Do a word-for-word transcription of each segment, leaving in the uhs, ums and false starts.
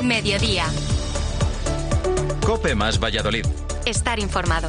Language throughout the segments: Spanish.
Mediodía. COPE más Valladolid. Estar informado.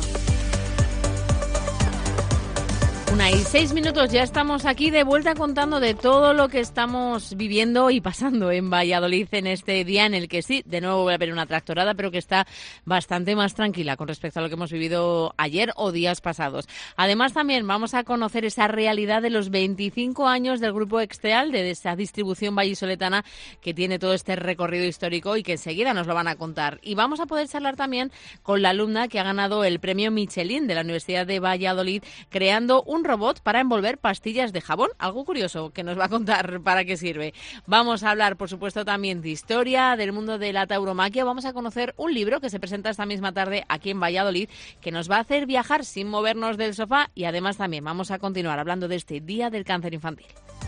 Una y seis minutos, ya estamos aquí de vuelta contando de todo lo que estamos viviendo y pasando en Valladolid en este día en el que sí, de nuevo voy a ver una tractorada, pero que está bastante más tranquila con respecto a lo que hemos vivido ayer o días pasados. Además, también vamos a conocer esa realidad de los veinticinco años del Grupo Exteal, de esa distribución vallisoletana que tiene todo este recorrido histórico y que enseguida nos lo van a contar. Y vamos a poder charlar también con la alumna que ha ganado el premio Michelin de la Universidad de Valladolid, creando un un robot para envolver pastillas de jabón, algo curioso que nos va a contar para qué sirve. Vamos a hablar, por supuesto, también de historia, del mundo de la tauromaquia. Vamos a conocer un libro que se presenta esta misma tarde aquí en Valladolid, que nos va a hacer viajar sin movernos del sofá, y además también vamos a continuar hablando de este Día del Cáncer Infantil.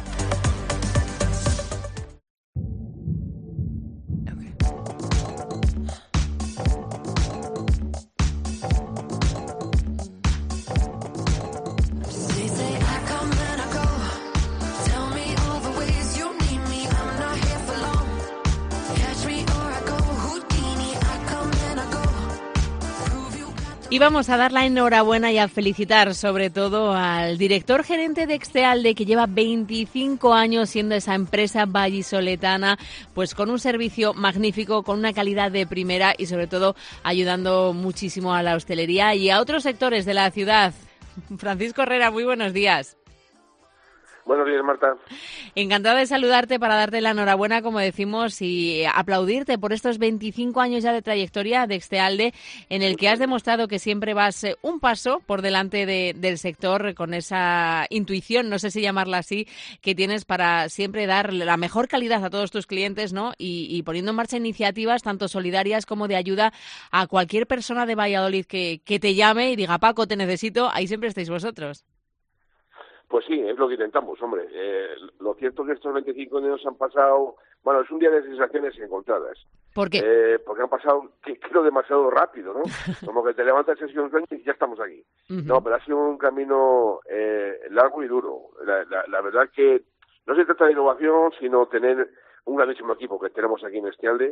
Y vamos a dar la enhorabuena y a felicitar sobre todo al director gerente de Extealde, que lleva veinticinco años siendo esa empresa vallisoletana, pues con un servicio magnífico, con una calidad de primera y sobre todo ayudando muchísimo a la hostelería y a otros sectores de la ciudad. Francisco Herrera, muy buenos días. Buenos días, Marta. Encantada de saludarte para darte la enhorabuena, como decimos, y aplaudirte por estos veinticinco años ya de trayectoria de Extealde, en el que has demostrado que siempre vas un paso por delante de, del sector, con esa intuición, no sé si llamarla así, que tienes para siempre dar la mejor calidad a todos tus clientes, ¿no? Y, y poniendo en marcha iniciativas tanto solidarias como de ayuda a cualquier persona de Valladolid que, que te llame y diga, Paco, te necesito, ahí siempre estáis vosotros. Pues sí, es lo que intentamos, hombre. Eh, lo cierto es que estos veinticinco años han pasado... Bueno, es un día de sensaciones encontradas. ¿Por qué? Eh, porque han pasado, que, creo, demasiado rápido, ¿no? Como que te levantas en un sueño y ya estamos aquí. Uh-huh. No, pero ha sido un camino eh, largo y duro. La, la, la verdad que no se trata de innovación, sino tener un grandísimo equipo que tenemos aquí en Extealde.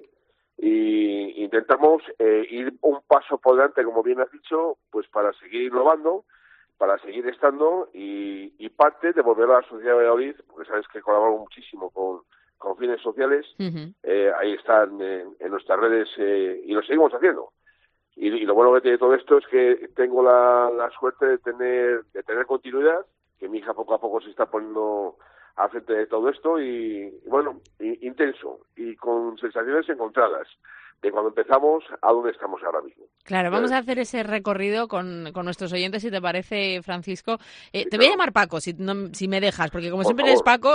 Y intentamos eh, ir un paso por delante, como bien has dicho, pues para seguir innovando, para seguir estando y, y parte de volver a la sociedad de Valladolid, porque sabes que colaboramos muchísimo con, con fines sociales, uh-huh. eh, ahí están en, en nuestras redes eh, y lo seguimos haciendo. Y, y lo bueno que tiene todo esto es que tengo la, la suerte de tener de tener continuidad, que mi hija poco a poco se está poniendo al frente de todo esto y, y bueno, y, intenso y con sensaciones encontradas de cuando empezamos a dónde estamos ahora mismo. Claro, vamos a hacer ese recorrido con, con nuestros oyentes, si te parece, Francisco. Eh, sí, te claro. voy a llamar Paco, si, no, si me dejas, porque como Por siempre favor. eres Paco,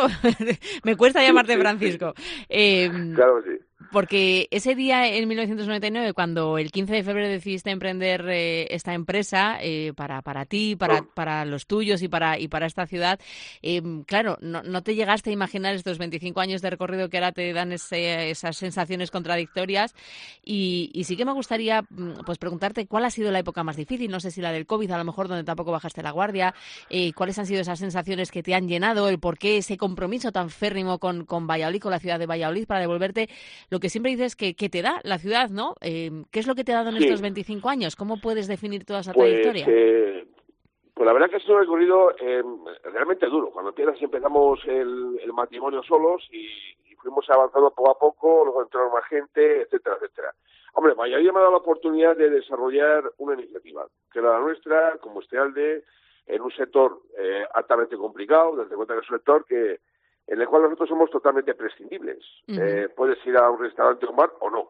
me cuesta llamarte sí, sí, Francisco. Sí. Eh, claro que sí. Porque ese día, en mil novecientos noventa y nueve, cuando el quince de febrero decidiste emprender eh, esta empresa eh, para para ti, para Oh. para los tuyos y para y para esta ciudad, eh, claro, no, no te llegaste a imaginar estos veinticinco años de recorrido que ahora te dan ese, esas sensaciones contradictorias. Y, y sí que me gustaría pues preguntarte cuál ha sido la época más difícil, no sé si la del COVID, a lo mejor donde tampoco bajaste la guardia, eh, cuáles han sido esas sensaciones que te han llenado, el por qué ese compromiso tan férrimo con, con Valladolid, con la ciudad de Valladolid, para devolverte lo que siempre dices que, que te da la ciudad, ¿no? Eh, ¿Qué es lo que te ha dado en Sí. estos veinticinco años? ¿Cómo puedes definir toda esa Pues, trayectoria? eh, pues la verdad que ha sido un recorrido eh, realmente duro. Cuando empiezas empezamos el, el matrimonio solos y, y fuimos avanzando poco a poco, luego entraron más gente, etcétera, etcétera. Hombre, Valladolid me ha dado la oportunidad de desarrollar una iniciativa, que era la nuestra, como Extealde, en un sector eh, altamente complicado, desde cuenta que es un sector que en el cual nosotros somos totalmente prescindibles. Uh-huh. Eh, puedes ir a un restaurante o un bar o no.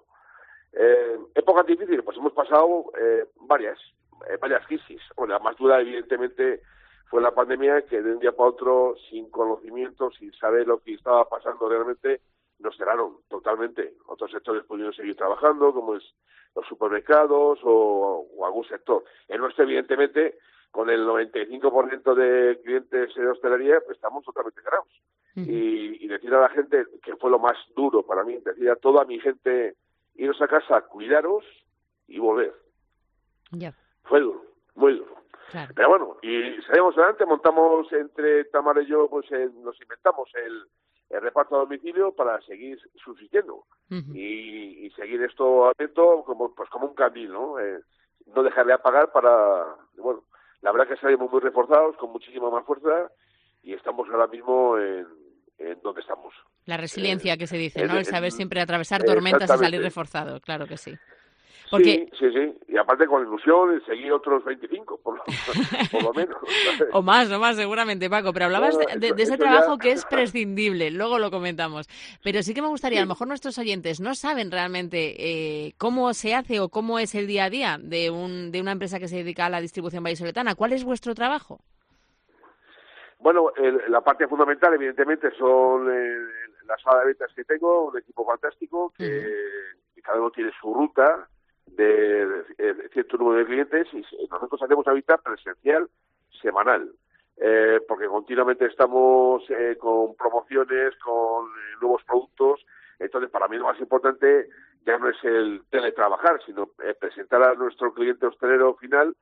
Eh, épocas difíciles, pues hemos pasado eh, varias, eh, varias crisis. Bueno, la más dura, evidentemente, fue la pandemia, que de un día para otro, sin conocimiento, sin saber lo que estaba pasando realmente, nos cerraron totalmente. Otros sectores pudieron seguir trabajando, como es los supermercados o, o algún sector. El nuestro, evidentemente, con el noventa y cinco por ciento de clientes de hostelería, pues estamos totalmente cerrados. Uh-huh. Y, y decir a la gente, que fue lo más duro para mí, decir a toda mi gente, iros a casa, cuidaros y volver. Yeah. Fue duro, muy duro. Claro. Pero bueno, y salimos adelante, montamos entre Tamara y yo, pues eh, nos inventamos el, el reparto a domicilio para seguir subsistiendo uh-huh. y, y seguir esto atento como pues como un camino, ¿no? Eh, no dejar de apagar para, bueno, la verdad que salimos muy reforzados, con muchísima más fuerza, y estamos ahora mismo en, en donde estamos. La resiliencia eh, que se dice, en, ¿no? El saber en, siempre atravesar tormentas y salir reforzado, claro que sí. Porque... Sí, sí, sí. Y aparte con ilusión, seguir otros veinticinco, por lo, por lo menos. O más, o más, seguramente, Paco. Pero hablabas bueno, de, eso, de ese trabajo ya... que es prescindible, luego lo comentamos. Pero sí que me gustaría, sí. a lo mejor nuestros oyentes no saben realmente eh, cómo se hace o cómo es el día a día de, un, de una empresa que se dedica a la distribución vallisoletana. ¿Cuál es vuestro trabajo? Bueno, el, la parte fundamental, evidentemente, son eh, la sala de ventas que tengo, un equipo fantástico, que, uh-huh. que cada uno tiene su ruta de, de, de cierto número de clientes, y nosotros hacemos una visita presencial semanal, eh, porque continuamente estamos eh, con promociones, con eh, nuevos productos. Entonces, para mí lo más importante ya no es el teletrabajar, sino eh, presentar a nuestro cliente hostelero final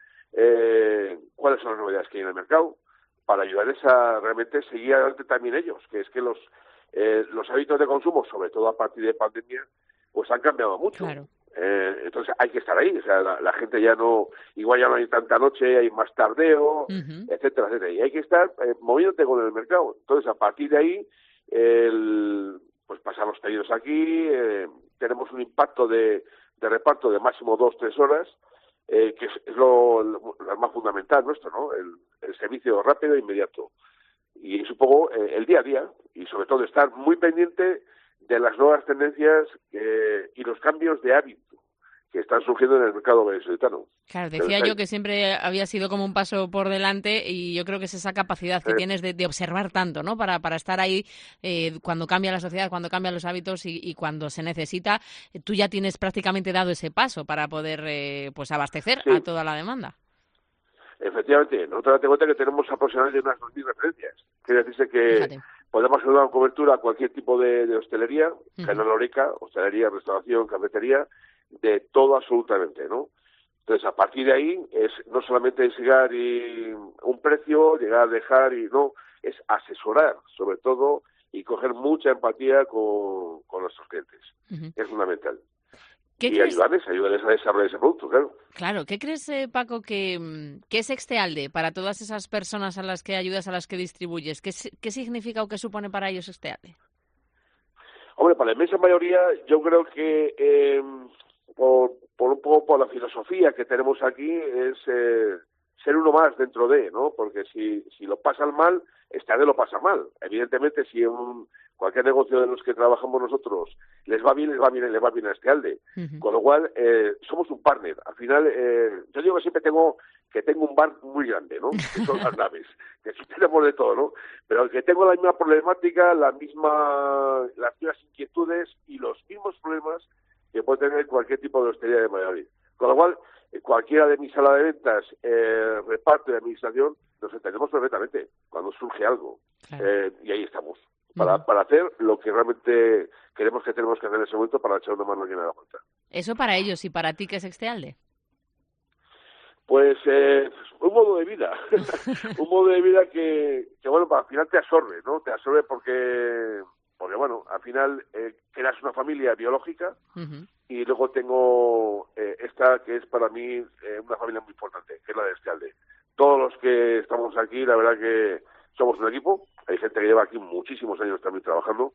eh, cuáles son las novedades que hay en el mercado, para ayudarles a realmente seguir adelante también ellos, que es que los eh, los hábitos de consumo, sobre todo a partir de pandemia, pues han cambiado mucho. Claro. Eh, entonces hay que estar ahí, o sea, la, la gente ya no, igual ya no hay tanta noche, hay más tardeo, uh-huh. etcétera, etcétera, y hay que estar eh, moviéndote con el mercado. Entonces, a partir de ahí, el, pues pasan los pedidos aquí, eh, tenemos un impacto de, de reparto de máximo dos, tres horas, eh, que es, es lo, lo, lo más fundamental nuestro, ¿no? El, el servicio rápido e inmediato. Y es un poco eh, el día a día, y sobre todo estar muy pendiente de las nuevas tendencias eh, y los cambios de hábito que están surgiendo en el mercado vallisoletano. Claro, decía yo que siempre había sido como un paso por delante, y yo creo que es esa capacidad que eh. tienes de, de observar tanto, ¿no? Para, para estar ahí eh, cuando cambia la sociedad, cuando cambian los hábitos y, y cuando se necesita. Tú ya tienes prácticamente dado ese paso para poder eh, pues abastecer sí. a toda la demanda. Efectivamente, nosotros date cuenta que tenemos aproximadamente unas dos mil referencias. Quiere decirse que Fíjate. podemos ayudar a cobertura a cualquier tipo de, de hostelería, uh-huh. canalórica, hostelería, restauración, cafetería, de todo absolutamente, ¿no? Entonces, a partir de ahí, es no solamente es llegar y un precio, llegar a dejar y no, es asesorar, sobre todo, y coger mucha empatía con, con nuestros clientes. Uh-huh. Es fundamental. ¿Qué y crees? ayudarles, ayudarles a desarrollar ese producto, claro. Claro, ¿qué crees, eh, Paco, que, que es Extealde para todas esas personas a las que ayudas, a las que distribuyes? ¿Qué, qué significa o qué supone para ellos Extealde? Hombre, para la inmensa mayoría, yo creo que eh, por, por un poco por la filosofía que tenemos aquí es eh, ser uno más dentro de, ¿no? Porque si, si lo pasan mal, Extealde lo pasa mal. Evidentemente, si un cualquier negocio de los que trabajamos nosotros les va bien, les va bien, les va bien a Extealde. Uh-huh. Con lo cual, eh, somos un partner. Al final, eh, yo digo que siempre tengo que tengo un bar muy grande, ¿no? Que son las naves. Que sí tenemos de todo, ¿no? Pero que tengo la misma problemática, la misma, las mismas inquietudes y los mismos problemas que puede tener cualquier tipo de hostelería de Valladolid. Con lo cual, eh, cualquiera de mi sala de ventas, eh, reparto de administración, nos entendemos perfectamente cuando surge algo. Claro. Eh, y ahí estamos. Para, uh-huh. para hacer lo que realmente queremos que tenemos que hacer en ese momento para echar una mano llena de la vuelta. Eso para ellos, y para ti, ¿qué es Extealde? Pues eh, un modo de vida, un modo de vida que, que bueno, al final te absorbe, ¿no? Te absorbe porque, porque bueno, al final eh, creas una familia biológica uh-huh. y luego tengo eh, esta que es para mí eh, una familia muy importante, que es la de Extealde. Todos los que estamos aquí, la verdad que somos un equipo. Hay gente que lleva aquí muchísimos años también trabajando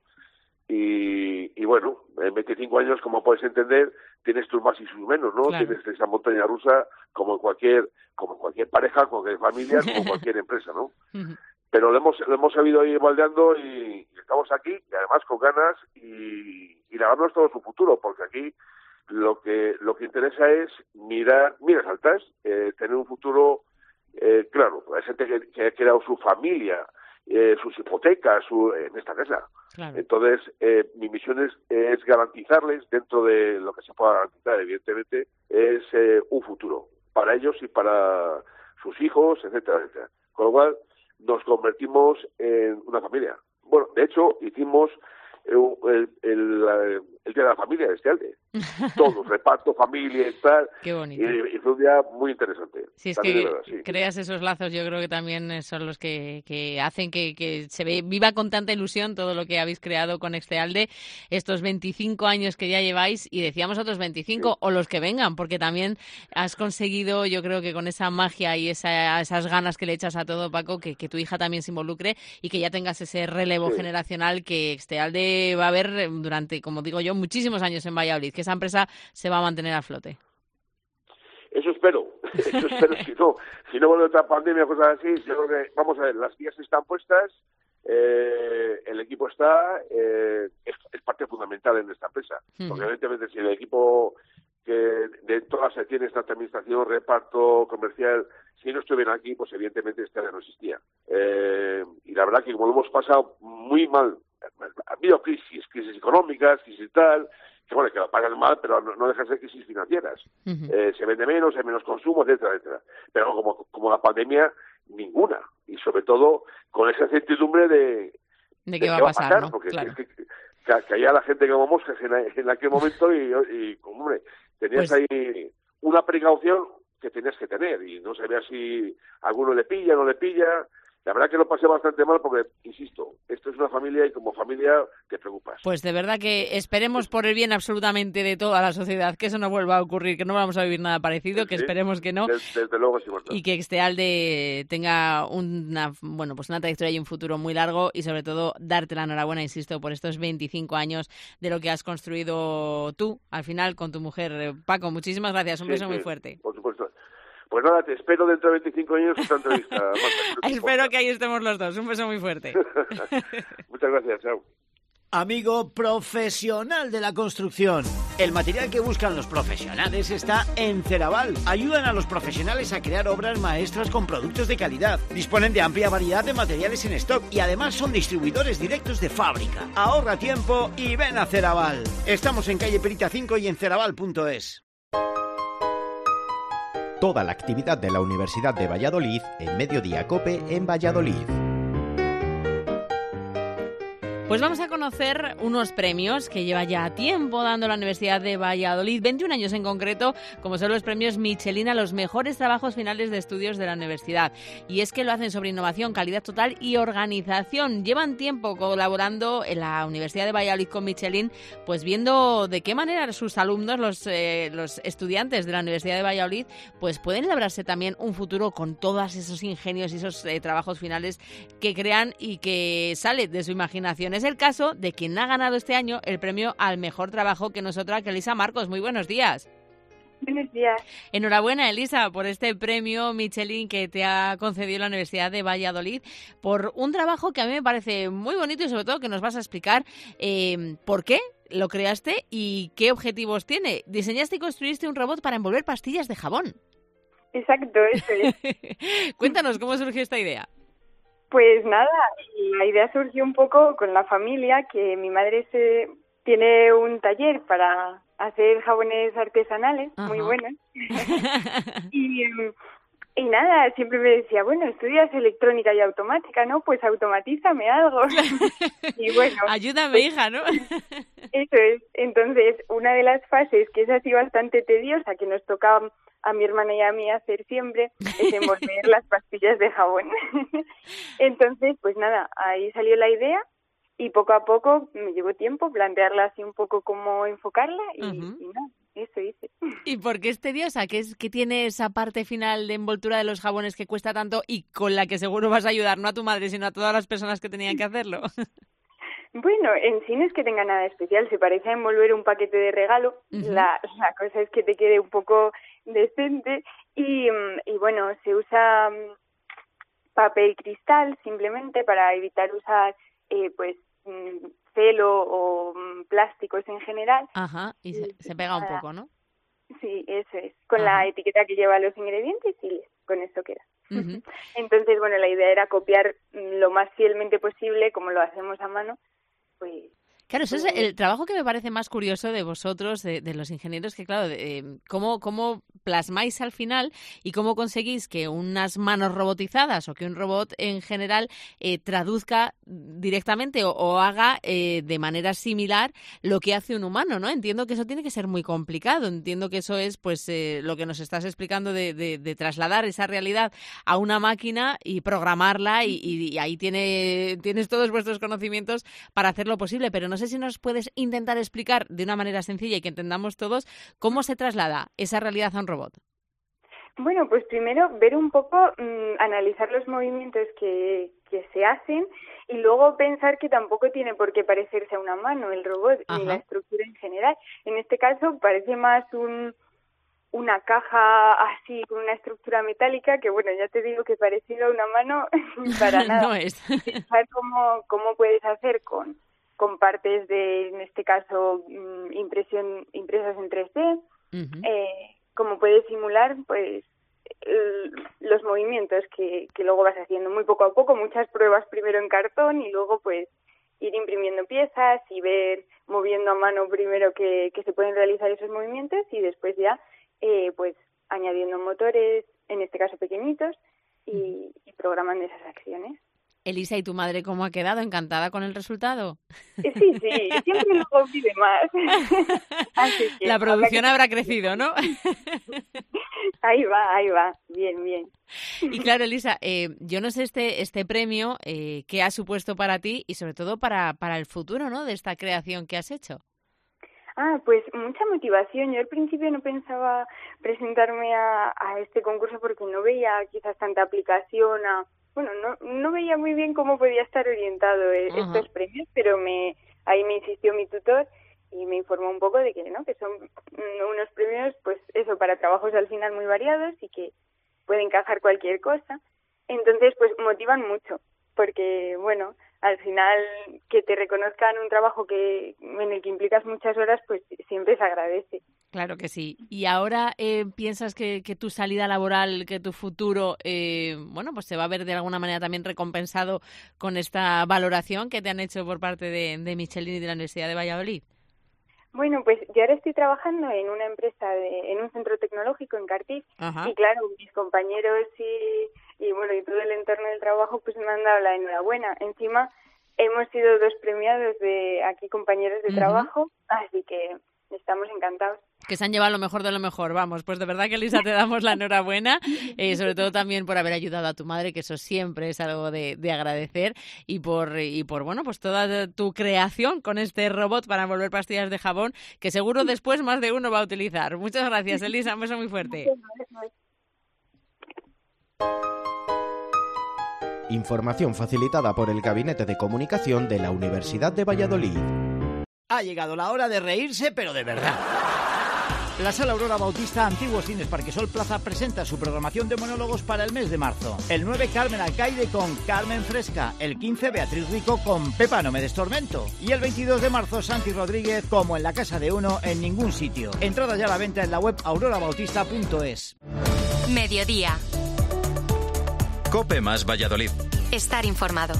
y, y bueno, en veinticinco años, como puedes entender, tienes tus más y sus menos, ¿no? Claro. Tienes esa montaña rusa como en cualquier, como cualquier pareja, cualquier familia, como cualquier empresa, ¿no? Uh-huh. Pero lo hemos, lo hemos sabido ir baldeando y, y estamos aquí, y además con ganas y, y lavarnos todo su futuro, porque aquí lo que lo que interesa es mirar, miras altas, eh, tener un futuro eh, claro. Hay gente que, que ha creado su familia, Eh, sus hipotecas su, en esta casa. Claro. Entonces, eh, mi misión es, es garantizarles, dentro de lo que se pueda garantizar, evidentemente, es eh, un futuro para ellos y para sus hijos, etcétera, etcétera. Con lo cual, nos convertimos en una familia. Bueno, de hecho, hicimos el, el, el, el Día de la Familia de Extealde. Todos, reparto, familia y tal. Qué bonito. Y, y fue un día muy interesante. Si es también que es verdad, sí. creas esos lazos, yo creo que también son los que, que hacen que, que se ve, viva con tanta ilusión todo lo que habéis creado con Extealde, estos veinticinco años que ya lleváis, y decíamos otros veinticinco, sí. o los que vengan, porque también has conseguido, yo creo que con esa magia y esa, esas ganas que le echas a todo, Paco, que, que tu hija también se involucre y que ya tengas ese relevo sí. generacional que Extealde va a haber durante, como digo yo, muchísimos años en Valladolid, que esa empresa se va a mantener a flote. Eso espero, eso espero, si no, si no vuelve otra pandemia o cosas así, yo creo que, vamos a ver, las vías están puestas, eh, el equipo está, eh, es, es parte fundamental en esta empresa, uh-huh. porque evidentemente si el equipo que de todas las tiene esta administración, reparto, comercial, si no estuvieran aquí, pues evidentemente este área no existía. Eh, y la verdad que como lo hemos pasado muy mal, ha habido crisis, crisis económicas, crisis y tal, que bueno, que lo pagan mal, pero no, no dejan de ser crisis financieras. Uh-huh. Eh, se vende menos, hay menos consumo, etcétera, etcétera. Pero como, como la pandemia, ninguna. Y sobre todo con esa incertidumbre de, de qué va a pasar, pasar, ¿no? Porque claro. es que, que, que caía la gente como moscas en, en aquel momento y, y hombre, tenías pues... ahí una precaución que tenías que tener y no sabías si alguno le pilla, no le pilla. La verdad que lo pasé bastante mal porque, insisto, esto es una familia y como familia te preocupas. Pues de verdad que esperemos por el bien absolutamente de toda la sociedad que eso no vuelva a ocurrir, que no vamos a vivir nada parecido, sí, que esperemos que no. Desde, desde luego sí, y que Extealde tenga una, bueno, pues una trayectoria y un futuro muy largo y sobre todo darte la enhorabuena, insisto, por estos veinticinco años de lo que has construido tú, al final, con tu mujer. Paco, muchísimas gracias, un sí, beso sí, muy fuerte. Por supuesto. Pues nada, te espero dentro de veinticinco años esta entrevista. Marta, espero que ahí estemos los dos. Un beso muy fuerte. Muchas gracias, chao. Amigo profesional de la construcción. El material que buscan los profesionales está en Ceraval. Ayudan a los profesionales a crear obras maestras con productos de calidad. Disponen de amplia variedad de materiales en stock y además son distribuidores directos de fábrica. Ahorra tiempo y ven a Ceraval. Estamos en calle Perita cinco y en ceraval punto es. Toda la actividad de la Universidad de Valladolid en Mediodía COPE en Valladolid. Pues vamos a conocer unos premios que lleva ya tiempo dando la Universidad de Valladolid, veintiún años en concreto, como son los premios Michelin a los mejores trabajos finales de estudios de la universidad. Y es que lo hacen sobre innovación, calidad total y organización. Llevan tiempo colaborando en la Universidad de Valladolid con Michelin, pues viendo de qué manera sus alumnos, los, eh, los estudiantes de la Universidad de Valladolid, pues pueden labrarse también un futuro con todos esos ingenios y esos eh, trabajos finales que crean y que sale de su imaginación. Es el caso de quien ha ganado este año el premio al mejor trabajo, que no es otra que Elisa Marcos. Muy buenos días. Buenos días. Enhorabuena, Elisa, por este premio Michelin que te ha concedido la Universidad de Valladolid, por un trabajo que a mí me parece muy bonito y sobre todo que nos vas a explicar eh, por qué lo creaste y qué objetivos tiene. Diseñaste y construiste un robot para envolver pastillas de jabón. Exacto, eso es. Cuéntanos, ¿cómo surgió esta idea? Pues nada, la idea surgió un poco con la familia, que mi madre se tiene un taller para hacer jabones artesanales, uh-huh. muy buenos. y, y nada, siempre me decía, bueno, estudias electrónica y automática, ¿no? Pues automatízame algo. y bueno, ayúdame, pues, hija, ¿no? Eso es. Entonces, una de las fases que es así bastante tediosa, que nos toca a mi hermana y a mí hacer siempre, es envolver las pastillas de jabón. Entonces, pues nada, ahí salió la idea y poco a poco me llevó tiempo plantearla así un poco cómo enfocarla y, uh-huh. y nada, eso hice. ¿Y por qué es tediosa? ¿Qué, es, ¿Qué tiene esa parte final de envoltura de los jabones que cuesta tanto y con la que seguro vas a ayudar no a tu madre, sino a todas las personas que tenían que hacerlo? Bueno, en sí no es que tenga nada especial, se parece a envolver un paquete de regalo, uh-huh. la, la cosa es que te quede un poco decente y, y bueno, se usa papel cristal simplemente para evitar usar eh, pues celo o plásticos en general. Ajá, y se, se pega un poco, ¿no? Sí, eso es, con Ajá. la etiqueta que lleva los ingredientes y con eso queda. Uh-huh. Entonces, bueno, la idea era copiar lo más fielmente posible, como lo hacemos a mano, pues... Claro, eso es el trabajo que me parece más curioso de vosotros, de, de los ingenieros, que claro, de, eh, cómo, cómo plasmáis al final y cómo conseguís que unas manos robotizadas o que un robot en general eh, traduzca directamente o, o haga eh, de manera similar lo que hace un humano, ¿no? Entiendo que eso tiene que ser muy complicado, entiendo que eso es pues eh, lo que nos estás explicando de, de, de trasladar esa realidad a una máquina y programarla y, y, y ahí tiene, tienes todos vuestros conocimientos para hacerlo posible, pero no sé si nos puedes intentar explicar de una manera sencilla y que entendamos todos cómo se traslada esa realidad a un robot. Bueno, pues primero ver un poco, mmm, analizar los movimientos que, que se hacen y luego pensar que tampoco tiene por qué parecerse a una mano el robot. Ajá. Ni la estructura en general. En este caso parece más un una caja así con una estructura metálica que, bueno, ya te digo que parecido a una mano para nada. No es. Pensar cómo, cómo puedes hacer con con partes de, en este caso, impresión impresas en tres D, uh-huh. eh, cómo puedes simular, pues, el, los movimientos que, que luego vas haciendo muy poco a poco, muchas pruebas primero en cartón y luego, pues, ir imprimiendo piezas y ver, moviendo a mano primero que, que se pueden realizar esos movimientos y después ya, eh, pues, añadiendo motores, en este caso pequeñitos, y, y programando esas acciones. Elisa, ¿y tu madre cómo ha quedado? ¿Encantada con el resultado? Sí, sí, siempre luego pide más. Así que, la producción que... habrá crecido, ¿no? Ahí va, ahí va, bien, bien. Y claro, Elisa, eh, yo no sé este este premio eh, qué ha supuesto para ti y sobre todo para, para el futuro, ¿no?, de esta creación que has hecho. Ah, pues mucha motivación. Yo al principio no pensaba presentarme a, a este concurso porque no veía quizás tanta aplicación a... Bueno, no no veía muy bien cómo podía estar orientado uh-huh. estos premios, pero me ahí me insistió mi tutor y me informó un poco de que no, que son unos premios, pues eso, para trabajos al final muy variados y que puede encajar cualquier cosa. Entonces, pues motivan mucho, porque bueno, al final que te reconozcan un trabajo que en el que implicas muchas horas, pues siempre se agradece. Claro que sí. ¿Y ahora eh, piensas que, que tu salida laboral, que tu futuro, eh, bueno, pues se va a ver de alguna manera también recompensado con esta valoración que te han hecho por parte de, de Michelin y de la Universidad de Valladolid? Bueno, pues yo ahora estoy trabajando en una empresa, de, en un centro tecnológico en Cartif. Ajá. Y claro, mis compañeros y, y bueno, y todo el entorno del trabajo pues me han dado la enhorabuena. Encima hemos sido dos premiados de aquí, compañeros de uh-huh. trabajo, así que estamos encantados. Que se han llevado lo mejor de lo mejor, vamos, pues de verdad que Elisa te damos la enhorabuena, eh, sobre todo también por haber ayudado a tu madre, que eso siempre es algo de, de agradecer, y por y por bueno, pues toda tu creación con este robot para envolver pastillas de jabón, que seguro después más de uno va a utilizar. Muchas gracias, Elisa, un beso muy fuerte. Información facilitada por el Gabinete de Comunicación de la Universidad de Valladolid. Ha llegado la hora de reírse, pero de verdad. La Sala Aurora Bautista Antiguos Cines Parquesol Plaza presenta su programación de monólogos para el mes de marzo. El nueve, Carmen Alcaide con Carmen Fresca. El quince, Beatriz Rico con Pepa, no me des tormento. Y el veintidós de marzo, Santi Rodríguez, como en la casa de uno, en ningún sitio. Entrada ya a la venta en la web aurora bautista punto es. Mediodía. COPE más Valladolid. Estar informado.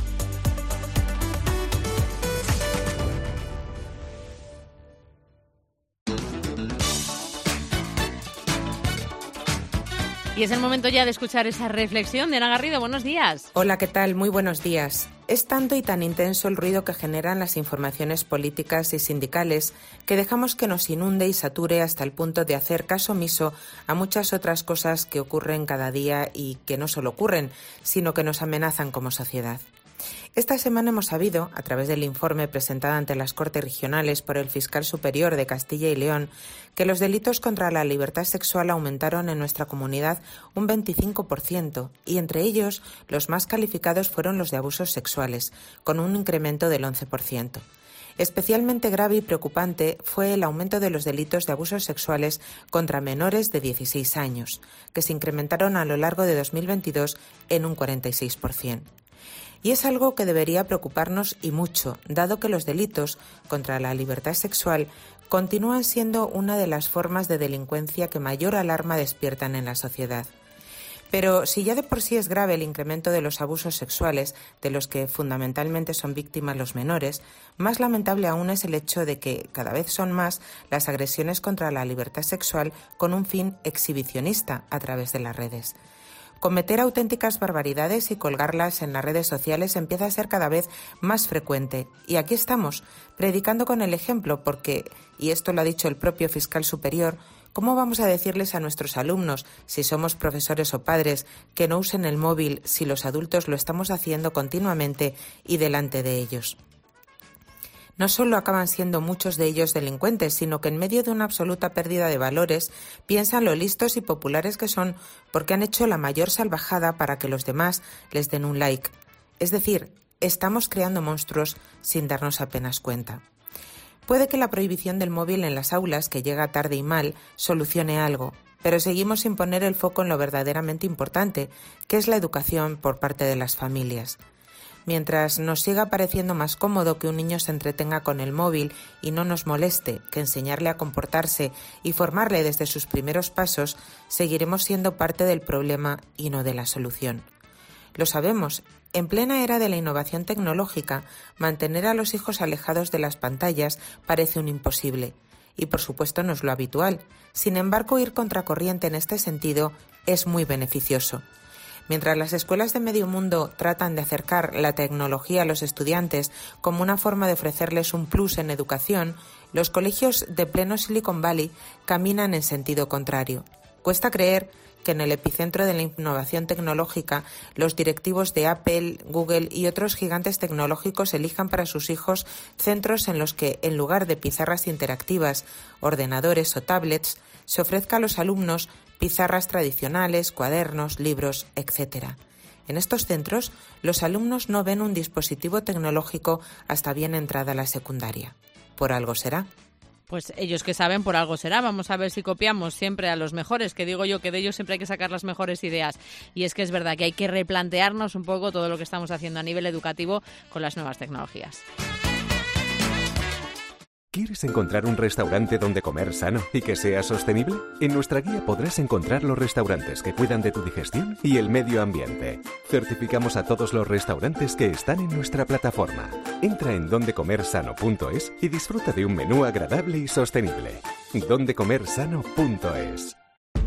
Y es el momento ya de escuchar esa reflexión de Ana Garrido. Buenos días. Hola, ¿qué tal? Muy buenos días. Es tanto y tan intenso el ruido que generan las informaciones políticas y sindicales que dejamos que nos inunde y sature hasta el punto de hacer caso omiso a muchas otras cosas que ocurren cada día y que no solo ocurren, sino que nos amenazan como sociedad. Esta semana hemos sabido, a través del informe presentado ante las Cortes Regionales por el Fiscal Superior de Castilla y León, que los delitos contra la libertad sexual aumentaron en nuestra comunidad un veinticinco por ciento y entre ellos los más calificados fueron los de abusos sexuales, con un incremento del once por ciento. Especialmente grave y preocupante fue el aumento de los delitos de abusos sexuales contra menores de dieciséis años, que se incrementaron a lo largo de dos mil veintidós en un cuarenta y seis por ciento. Y es algo que debería preocuparnos y mucho, dado que los delitos contra la libertad sexual continúan siendo una de las formas de delincuencia que mayor alarma despiertan en la sociedad. Pero si ya de por sí es grave el incremento de los abusos sexuales, de los que fundamentalmente son víctimas los menores, más lamentable aún es el hecho de que cada vez son más las agresiones contra la libertad sexual con un fin exhibicionista a través de las redes. Cometer auténticas barbaridades y colgarlas en las redes sociales empieza a ser cada vez más frecuente. Y aquí estamos, predicando con el ejemplo, porque, y esto lo ha dicho el propio fiscal superior, ¿cómo vamos a decirles a nuestros alumnos, si somos profesores o padres, que no usen el móvil si los adultos lo estamos haciendo continuamente y delante de ellos? No solo acaban siendo muchos de ellos delincuentes, sino que en medio de una absoluta pérdida de valores piensan lo listos y populares que son porque han hecho la mayor salvajada para que los demás les den un like. Es decir, estamos creando monstruos sin darnos apenas cuenta. Puede que la prohibición del móvil en las aulas, que llega tarde y mal, solucione algo, pero seguimos sin poner el foco en lo verdaderamente importante, que es la educación por parte de las familias. Mientras nos siga pareciendo más cómodo que un niño se entretenga con el móvil y no nos moleste que enseñarle a comportarse y formarle desde sus primeros pasos, seguiremos siendo parte del problema y no de la solución. Lo sabemos, en plena era de la innovación tecnológica, mantener a los hijos alejados de las pantallas parece un imposible. Y por supuesto no es lo habitual. Sin embargo, ir contracorriente en este sentido es muy beneficioso. Mientras las escuelas de medio mundo tratan de acercar la tecnología a los estudiantes como una forma de ofrecerles un plus en educación, los colegios de pleno Silicon Valley caminan en sentido contrario. Cuesta creer que en el epicentro de la innovación tecnológica los directivos de Apple, Google y otros gigantes tecnológicos elijan para sus hijos centros en los que, en lugar de pizarras interactivas, ordenadores o tablets, se ofrezca a los alumnos pizarras tradicionales, cuadernos, libros, etcétera. En estos centros, los alumnos no ven un dispositivo tecnológico hasta bien entrada la secundaria. Por algo será. Pues ellos que saben, por algo será. Vamos a ver si copiamos siempre a los mejores, que digo yo que de ellos siempre hay que sacar las mejores ideas. Y es que es verdad que hay que replantearnos un poco todo lo que estamos haciendo a nivel educativo con las nuevas tecnologías. ¿Quieres encontrar un restaurante donde comer sano y que sea sostenible? En nuestra guía podrás encontrar los restaurantes que cuidan de tu digestión y el medio ambiente. Certificamos a todos los restaurantes que están en nuestra plataforma. Entra en donde comer sano punto es y disfruta de un menú agradable y sostenible. donde comer sano punto es.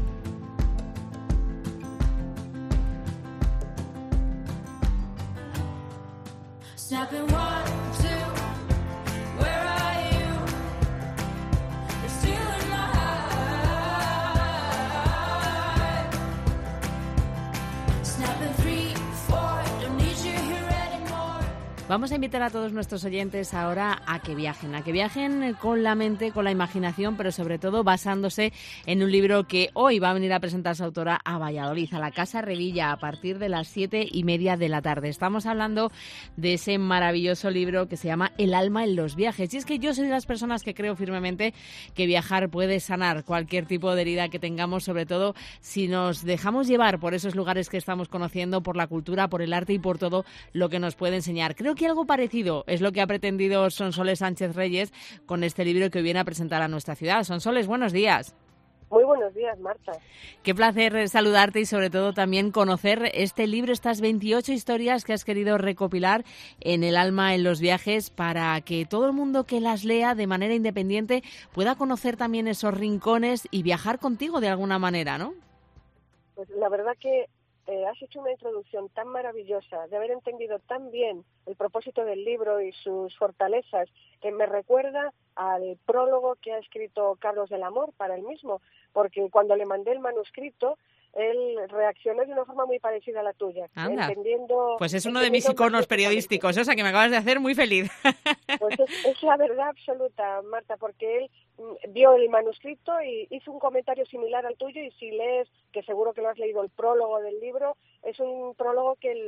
Vamos a invitar a todos nuestros oyentes ahora a que viajen, a que viajen con la mente, con la imaginación, pero sobre todo basándose en un libro que hoy va a venir a presentar su autora a Valladolid, a la Casa Revilla, a partir de las siete y media de la tarde. Estamos hablando de ese maravilloso libro que se llama El alma en los viajes. Y es que yo soy de las personas que creo firmemente que viajar puede sanar cualquier tipo de herida que tengamos, sobre todo si nos dejamos llevar por esos lugares que estamos conociendo, por la cultura, por el arte y por todo lo que nos puede enseñar. Creo que algo parecido es lo que ha pretendido Sonsoles Sánchez Reyes con este libro que viene a presentar a nuestra ciudad. Sonsoles, buenos días. Muy buenos días, Marta. Qué placer saludarte y sobre todo también conocer este libro, estas veintiocho historias que has querido recopilar en El alma en los viajes para que todo el mundo que las lea de manera independiente pueda conocer también esos rincones y viajar contigo de alguna manera, ¿no? Pues la verdad que Eh, has hecho una introducción tan maravillosa, de haber entendido tan bien el propósito del libro y sus fortalezas, que me recuerda al prólogo que ha escrito Carlos del Amor para él mismo, porque cuando le mandé el manuscrito, él reaccionó de una forma muy parecida a la tuya. Anda. Entendiendo, pues es uno de mis iconos periodísticos, o sea que me acabas de hacer muy feliz. Pues es, es la verdad absoluta, Marta, porque él vio el manuscrito y hizo un comentario similar al tuyo, y si lees, que seguro que lo has leído, el prólogo del libro, es un prólogo que lo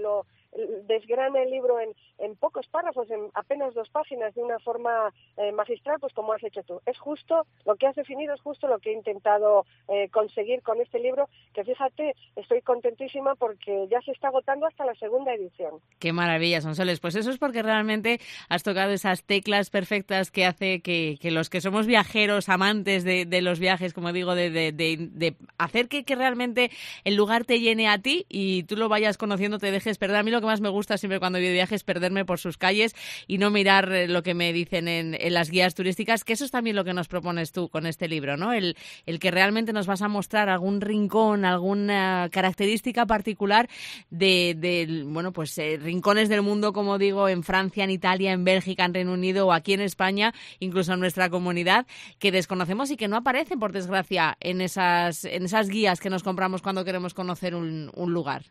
desgrana el libro en, en pocos párrafos, en apenas dos páginas, de una forma eh, magistral, pues como has hecho tú. Es justo, lo que has definido es justo lo que he intentado eh, conseguir con este libro, que fíjate, estoy contentísima porque ya se está agotando hasta la segunda edición. Qué maravilla, Sonsoles. Pues eso es porque realmente has tocado esas teclas perfectas que hace que, que los que somos viajeros, amantes de, de los viajes, como digo, de, de, de, de hacer que, que realmente el lugar te llene a ti y tú lo vayas conociendo, te dejes perder. A mí lo que más me gusta siempre cuando voy de viaje es perderme por sus calles y no mirar lo que me dicen en, en las guías turísticas, que eso es también lo que nos propones tú con este libro, ¿no? El, el que realmente nos vas a mostrar algún rincón, alguna característica particular de, de bueno, pues eh, rincones del mundo, como digo, en Francia, en Italia, en Bélgica, en Reino Unido o aquí en España, incluso en nuestra comunidad, que desconocemos y que no aparecen, por desgracia, en esas, en esas guías que nos compramos cuando queremos conocer un, un lugar.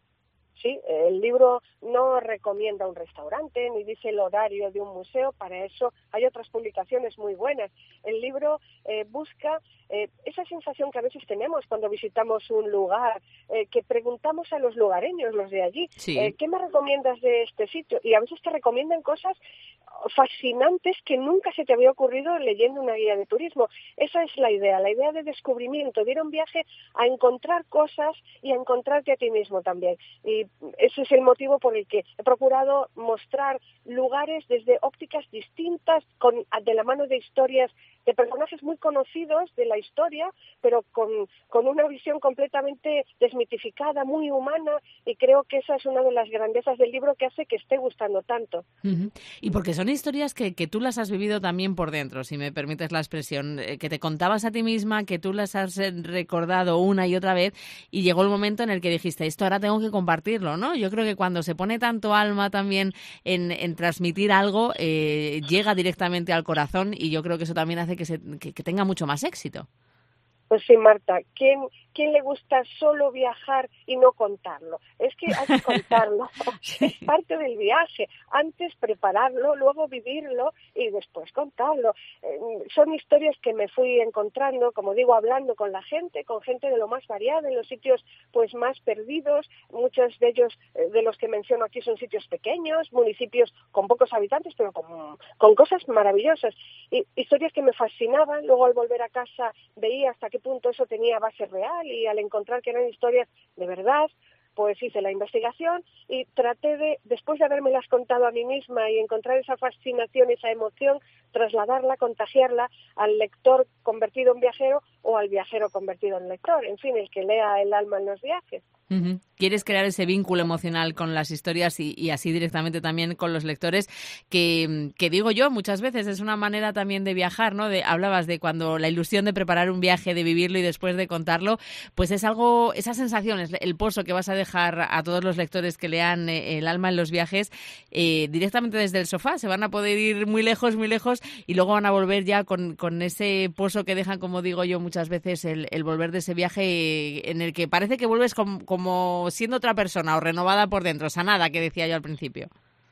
Sí, el libro no recomienda un restaurante ni dice el horario de un museo, para eso hay otras publicaciones muy buenas. El libro eh, busca eh, esa sensación que a veces tenemos cuando visitamos un lugar, eh, que preguntamos a los lugareños, los de allí, sí. eh, ¿qué me recomiendas de este sitio? Y a veces te recomiendan cosas fascinantes que nunca se te había ocurrido leyendo una guía de turismo. Esa es la idea, la idea de descubrimiento, de ir a un viaje a encontrar cosas y a encontrarte a ti mismo también. Y ese es el motivo por el que he procurado mostrar lugares desde ópticas distintas, con, de la mano de historias de personajes muy conocidos de la historia, pero con, con una visión completamente desmitificada, muy humana, y creo que esa es una de las grandezas del libro que hace que esté gustando tanto. Uh-huh. Y porque son historias que, que tú las has vivido también por dentro, si me permites la expresión, eh, que te contabas a ti misma, que tú las has recordado una y otra vez, y llegó el momento en el que dijiste, esto ahora tengo que compartirlo, ¿no? Yo creo que cuando se pone tanto alma también en, en transmitir algo, eh, llega directamente al corazón, y yo creo que eso también hace que, se, que, que tenga mucho más éxito. Pues sí, Marta, ¿quién, ¿quién le gusta solo viajar y no contarlo? Es que hay que contarlo, es parte del viaje, antes prepararlo, luego vivirlo y después contarlo. Eh, son historias que me fui encontrando, como digo, hablando con la gente, con gente de lo más variada, en los sitios pues más perdidos, muchos de ellos, eh, de los que menciono aquí, son sitios pequeños, municipios con pocos habitantes, pero con, con cosas maravillosas, y historias que me fascinaban. Luego al volver a casa veía hasta qué punto eso tenía base real, y al encontrar que eran historias de verdad, pues hice la investigación y traté de, después de habérmelas contado a mí misma y encontrar esa fascinación, esa emoción, trasladarla, contagiarla al lector convertido en viajero o al viajero convertido en lector, en fin, el que lea el alma en los viajes. Uh-huh. Quieres crear ese vínculo emocional con las historias y, y así directamente también con los lectores, que, que digo yo, muchas veces es una manera también de viajar, ¿no? De, hablabas de cuando la ilusión de preparar un viaje, de vivirlo y después de contarlo, pues es algo, esas sensaciones, el pozo que vas a dejar a todos los lectores que lean eh, el alma en los viajes, eh, directamente desde el sofá, se van a poder ir muy lejos, muy lejos, y luego van a volver ya con, con ese pozo que dejan, como digo yo muchas veces, el, el volver de ese viaje en el que parece que vuelves con, como siendo otra persona o renovada por dentro, sanada, que decía yo al principio.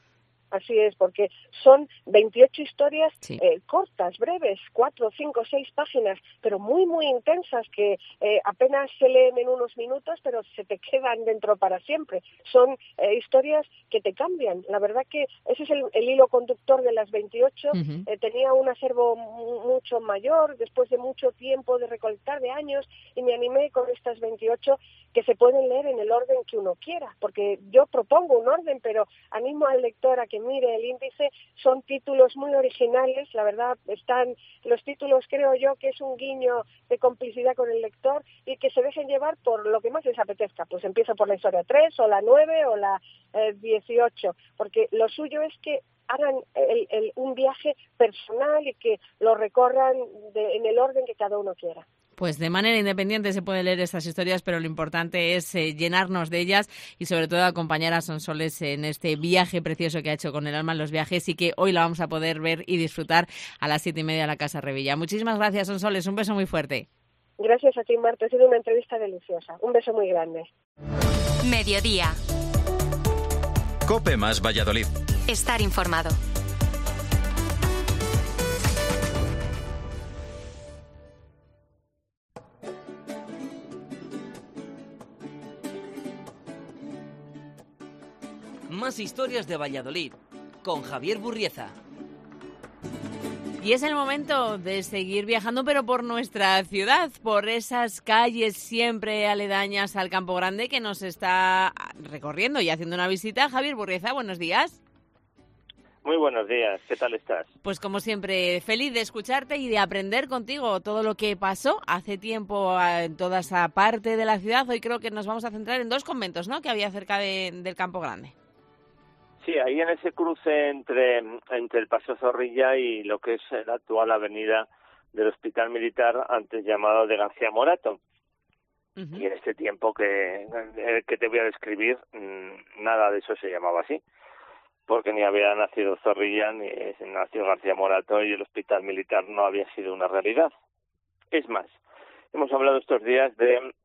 Así es, porque son veintiocho historias sí. eh, cortas, breves, cuatro, cinco, seis páginas, pero muy, muy intensas, que eh, apenas se leen en unos minutos, pero se te quedan dentro para siempre. Son eh, historias que te cambian. La verdad que ese es el, el hilo conductor de las veintiocho. Uh-huh. Eh, tenía un acervo mucho mayor, después de mucho tiempo de recolectar, de años, y me animé con estas veintiocho que se pueden leer en el orden que uno quiera, porque yo propongo un orden, pero animo al lector a que mire el índice. Son títulos muy originales, la verdad, están los títulos, creo yo, que es un guiño de complicidad con el lector, y que se dejen llevar por lo que más les apetezca. Pues empiezo por la historia tres, o la nueve, o la eh, dieciocho, porque lo suyo es que hagan el, el, un viaje personal y que lo recorran de, en el orden que cada uno quiera. Pues de manera independiente se puede leer estas historias, pero lo importante es eh, llenarnos de ellas y sobre todo acompañar a Sonsoles en este viaje precioso que ha hecho con el alma en los viajes, y que hoy la vamos a poder ver y disfrutar a las siete y media en la Casa Revilla. Muchísimas gracias, Sonsoles. Un beso muy fuerte. Gracias a ti, Marta. Ha sido una entrevista deliciosa. Un beso muy grande. Mediodía. COPE más Valladolid. Estar informado. Más historias de Valladolid, con Javier Burrieza. Y es el momento de seguir viajando, pero por nuestra ciudad, por esas calles siempre aledañas al Campo Grande que nos está recorriendo y haciendo una visita. Javier Burrieza, buenos días. Muy buenos días, ¿qué tal estás? Pues como siempre, feliz de escucharte y de aprender contigo todo lo que pasó hace tiempo en toda esa parte de la ciudad. Hoy creo que nos vamos a centrar en dos conventos, ¿no?, que había cerca de, del Campo Grande. Sí, ahí en ese cruce entre, entre el Paseo Zorrilla y lo que es la actual avenida del Hospital Militar, antes llamado de García Morato. Uh-huh. Y en este tiempo que, que te voy a describir, nada de eso se llamaba así, porque ni había nacido Zorrilla, ni nació García Morato, y el Hospital Militar no había sido una realidad. Es más, hemos hablado estos días de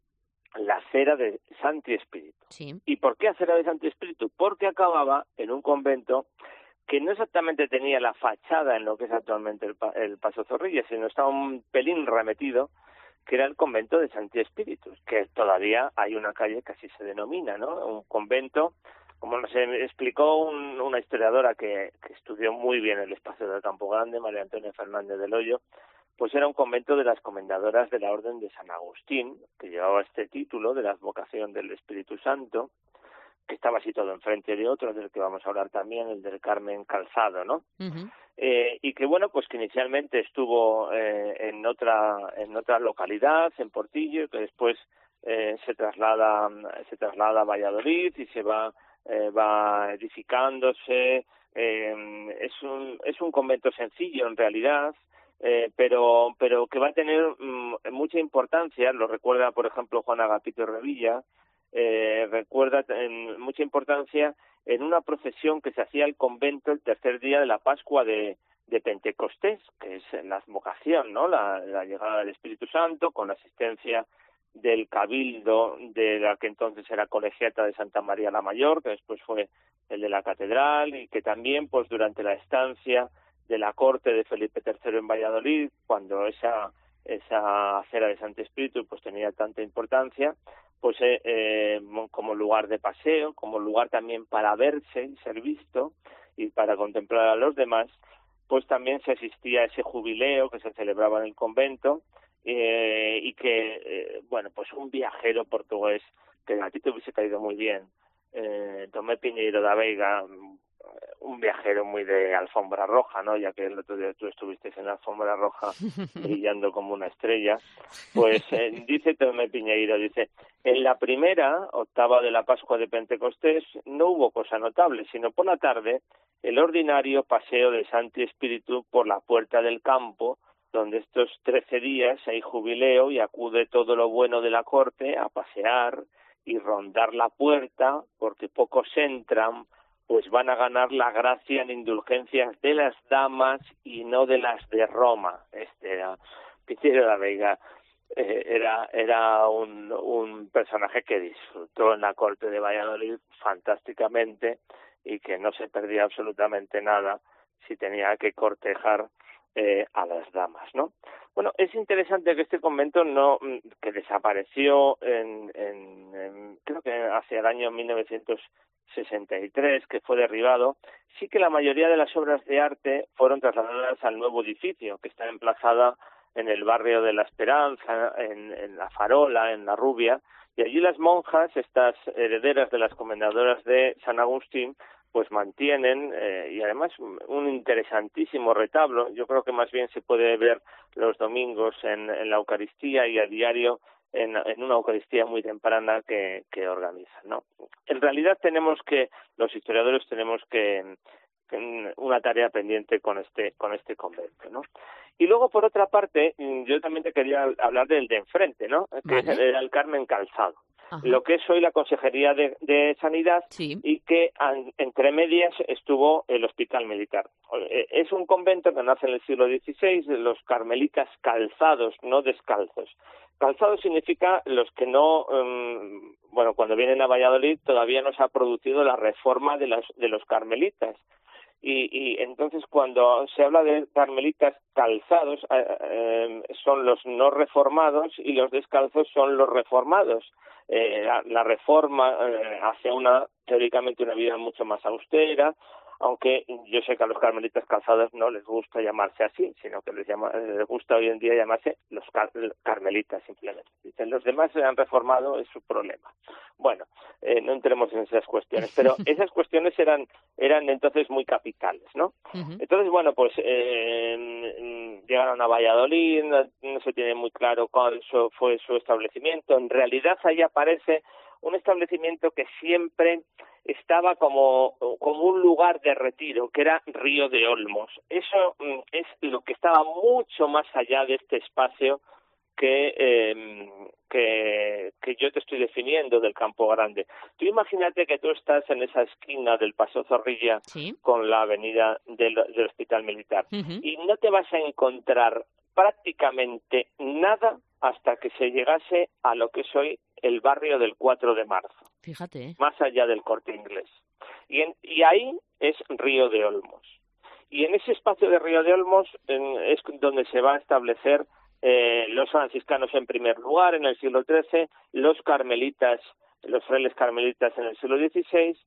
la acera de Santi Espíritu. Sí. ¿Y por qué acera de Santi Espíritu? Porque acababa en un convento que no exactamente tenía la fachada en lo que es actualmente el, el Paso Zorrilla, sino estaba un pelín remetido, que era el convento de Santi Espíritu, que todavía hay una calle que así se denomina, ¿no? Un convento, como nos explicó un, una historiadora que, que estudió muy bien el espacio del Campo Grande, María Antonia Fernández del Hoyo, pues era un convento de las comendadoras de la Orden de San Agustín, que llevaba este título de la advocación del Espíritu Santo, que estaba situado enfrente de otro, del que vamos a hablar también, el del Carmen Calzado, ¿no? Uh-huh. Eh, y que, bueno, pues que inicialmente estuvo eh, en otra en otra localidad, en Portillo, y que después eh, se traslada se traslada a Valladolid y se va eh, va edificándose. Eh, es un es un convento sencillo, en realidad, Eh, pero pero que va a tener mm, mucha importancia. Lo recuerda, por ejemplo, Juan Agapito Revilla, eh, recuerda en, mucha importancia en una procesión que se hacía al convento el tercer día de la Pascua de, de Pentecostés, que es la advocación, ¿no?, la, la llegada del Espíritu Santo, con la asistencia del cabildo de la que entonces era colegiata de Santa María la Mayor, que después fue el de la catedral, y que también, pues durante la estancia de la corte de Felipe tercero en Valladolid, cuando esa esa acera de Santi Espíritu pues tenía tanta importancia, pues eh, eh, como lugar de paseo, como lugar también para verse y ser visto y para contemplar a los demás, pues también se asistía a ese jubileo que se celebraba en el convento, eh, y que, eh, bueno, pues un viajero portugués, que a ti te hubiese caído muy bien, eh, Tomé Piñeiro da Veiga, un viajero muy de alfombra roja, ¿no?, ya que el otro día tú estuviste en la alfombra roja brillando como una estrella, pues eh, dice Tomé Piñeiro, dice, en la primera octava de la Pascua de Pentecostés no hubo cosa notable, sino por la tarde el ordinario paseo de Santi Espíritu por la puerta del campo, donde estos trece días hay jubileo y acude todo lo bueno de la corte a pasear y rondar la puerta, porque pocos entran, pues van a ganar la gracia en indulgencias de las damas y no de las de Roma. Este era Piñeiro da Veiga, eh, era era un, un personaje que disfrutó en la corte de Valladolid fantásticamente y que no se perdía absolutamente nada si tenía que cortejar eh, a las damas, ¿no? Bueno, es interesante que este convento no que desapareció en, en, en creo que hacia el año mil novecientos sesenta y tres, que fue derribado, sí que la mayoría de las obras de arte fueron trasladadas al nuevo edificio, que está emplazada en el barrio de La Esperanza, en, en La Farola, en La Rubia, y allí las monjas, estas herederas de las comendadoras de San Agustín, pues mantienen, eh, y además un interesantísimo retablo. Yo creo que más bien se puede ver los domingos en, en la Eucaristía y a diario En, en una Eucaristía muy temprana que, que organizan, ¿no? En realidad tenemos que, los historiadores tenemos que, que una tarea pendiente con este con este convento, ¿no? Y luego, por otra parte, yo también te quería hablar del de enfrente, ¿no? Que vale. Era el Carmen Calzado. Ajá. Lo que es hoy la Consejería de, de Sanidad, sí. Y que an, entre medias estuvo el Hospital Militar. Es un convento que nace en el siglo dieciséis, de los carmelitas calzados, no descalzos. Calzados significa los que no, um, bueno, cuando vienen a Valladolid todavía no se ha producido la reforma de, las, de los carmelitas. Y, y entonces cuando se habla de carmelitas calzados, eh, eh, son los no reformados y los descalzos son los reformados. Eh, la, la reforma eh, hacia una, teóricamente, una vida mucho más austera, aunque yo sé que a los carmelitas calzados no les gusta llamarse así, sino que les, llama, les gusta hoy en día llamarse los car carmelitas simplemente. Dicen, los demás se han reformado, es su problema. Bueno, eh, no entremos en esas cuestiones, pero esas cuestiones eran eran entonces muy capitales, ¿no? Uh-huh. Entonces, bueno, pues eh, llegaron a Valladolid, no, no se tiene muy claro cuál fue su establecimiento. En realidad ahí aparece un establecimiento que siempre estaba como, como un lugar de retiro, que era Río de Olmos. Eso mm, es lo que estaba mucho más allá de este espacio que, eh, que, que yo te estoy definiendo del Campo Grande. Tú imagínate que tú estás en esa esquina del Paseo Zorrilla, ¿sí?, con la avenida del, del Hospital Militar, uh-huh, y no te vas a encontrar prácticamente nada hasta que se llegase a lo que es hoy el barrio del cuatro de marzo. Fíjate. Más allá del Corte Inglés. Y, en, y ahí es Río de Olmos. Y en ese espacio de Río de Olmos en, es donde se va a establecer eh, los franciscanos en primer lugar en el siglo trece, los carmelitas, los frailes carmelitas en el siglo dieciséis,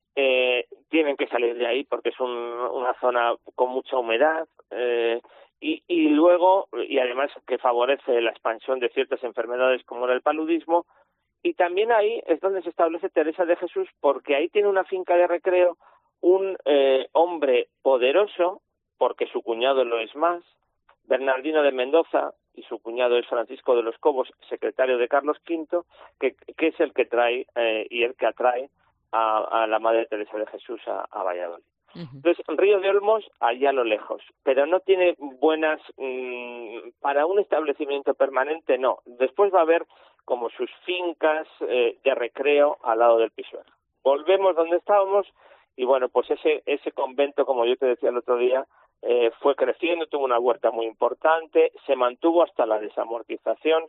eh, tienen que salir de ahí porque es un, una zona con mucha humedad, eh, y, y luego, y además que favorece la expansión de ciertas enfermedades como era el paludismo. Y también ahí es donde se establece Teresa de Jesús, porque ahí tiene una finca de recreo un eh, hombre poderoso, porque su cuñado lo es más, Bernardino de Mendoza, y su cuñado es Francisco de los Cobos, secretario de Carlos quinto, que, que es el que trae eh, y el que atrae a, a la Madre Teresa de Jesús a, a Valladolid. Uh-huh. Entonces, Río de Olmos, allá a lo lejos, pero no tiene buenas, mmm, para un establecimiento permanente, no. Después va a haber como sus fincas eh, de recreo al lado del Pisuerga. Volvemos donde estábamos y bueno, pues ese ese convento, como yo te decía el otro día, eh, fue creciendo, tuvo una huerta muy importante, se mantuvo hasta la desamortización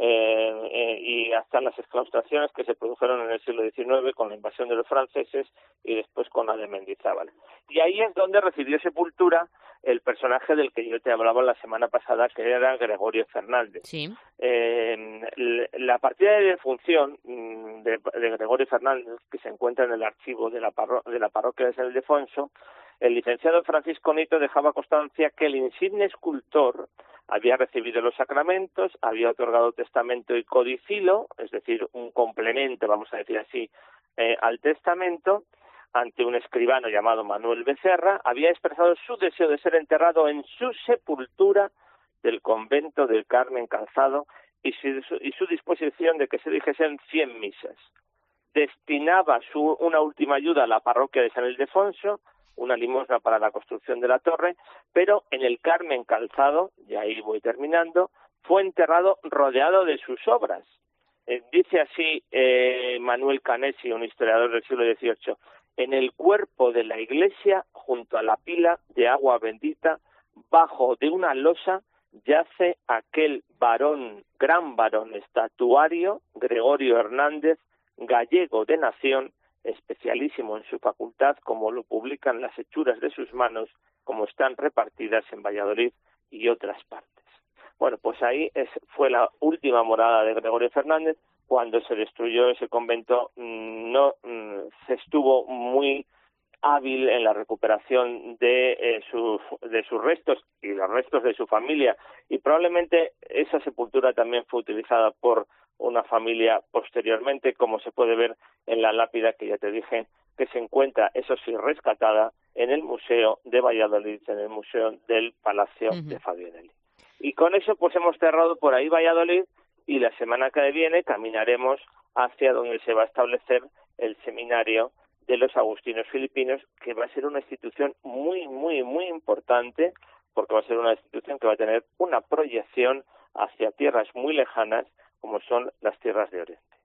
eh, eh, y hasta las exclaustraciones que se produjeron en el siglo diecinueve con la invasión de los franceses y después con la de Mendizábal. Y ahí es donde recibió sepultura el personaje del que yo te hablaba la semana pasada, que era Gregorio Fernández. Sí. Eh, la partida de defunción de, de Gregorio Fernández, que se encuentra en el archivo de la, parro de la parroquia de San Ildefonso, el licenciado Francisco Nito dejaba constancia que el insigne escultor había recibido los sacramentos, había otorgado testamento y codicilo, es decir, un complemento, vamos a decir así, eh, al testamento, ante un escribano llamado Manuel Becerra, había expresado su deseo de ser enterrado en su sepultura del convento del Carmen Calzado y su, y su disposición de que se dijesen cien misas. Destinaba su, una última ayuda a la parroquia de San Ildefonso, una limosna para la construcción de la torre, pero en el Carmen Calzado, y ahí voy terminando, fue enterrado rodeado de sus obras. Eh, dice así eh, Manuel Canesi, un historiador del siglo dieciocho, en el cuerpo de la iglesia, junto a la pila de agua bendita, bajo de una losa, yace aquel varón, gran varón estatuario, Gregorio Hernández, gallego de nación, especialísimo en su facultad, como lo publican las hechuras de sus manos, como están repartidas en Valladolid y otras partes. Bueno, pues ahí es, fue la última morada de Gregorio Fernández. Cuando se destruyó ese convento, no se estuvo muy hábil en la recuperación de, eh, su, de sus restos y los restos de su familia, y probablemente esa sepultura también fue utilizada por una familia posteriormente, como se puede ver en la lápida que ya te dije, que se encuentra, eso sí, rescatada en el Museo de Valladolid, en el Museo del Palacio uh-huh. de Fabianelli. Y con eso pues hemos cerrado por ahí Valladolid, y la semana que viene caminaremos hacia donde se va a establecer el seminario de los agustinos filipinos, que va a ser una institución muy, muy, muy importante, porque va a ser una institución que va a tener una proyección hacia tierras muy lejanas, como son las tierras de Oriente.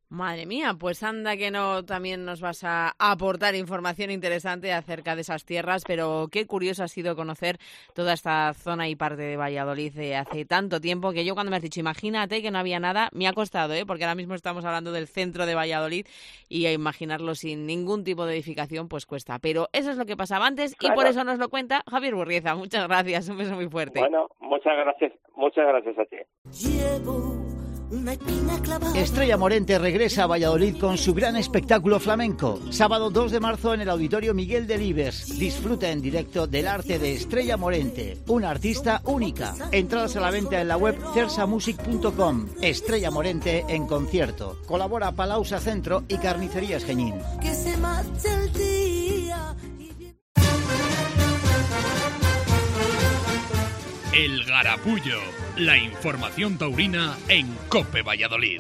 Madre mía, pues anda que no también nos vas a aportar información interesante acerca de esas tierras, pero qué curioso ha sido conocer toda esta zona y parte de Valladolid de hace tanto tiempo que yo cuando me has dicho, imagínate que no había nada, me ha costado, ¿eh? Porque ahora mismo estamos hablando del centro de Valladolid y a imaginarlo sin ningún tipo de edificación pues cuesta, pero eso es lo que pasaba antes claro. Y por eso nos lo cuenta Javier Burrieza. Muchas gracias, un beso muy fuerte. Bueno, muchas gracias, muchas gracias a ti. Llevo Estrella Morente regresa a Valladolid con su gran espectáculo flamenco. Sábado dos de marzo en el Auditorio Miguel Delibes. Disfruta en directo del arte de Estrella Morente, una artista única. Entradas a la venta en la web cersamusic punto com. Estrella Morente en concierto. Colabora Palausa Centro y Carnicerías Geñín. Que se marche el día. El Garapullo, la información taurina en COPE Valladolid.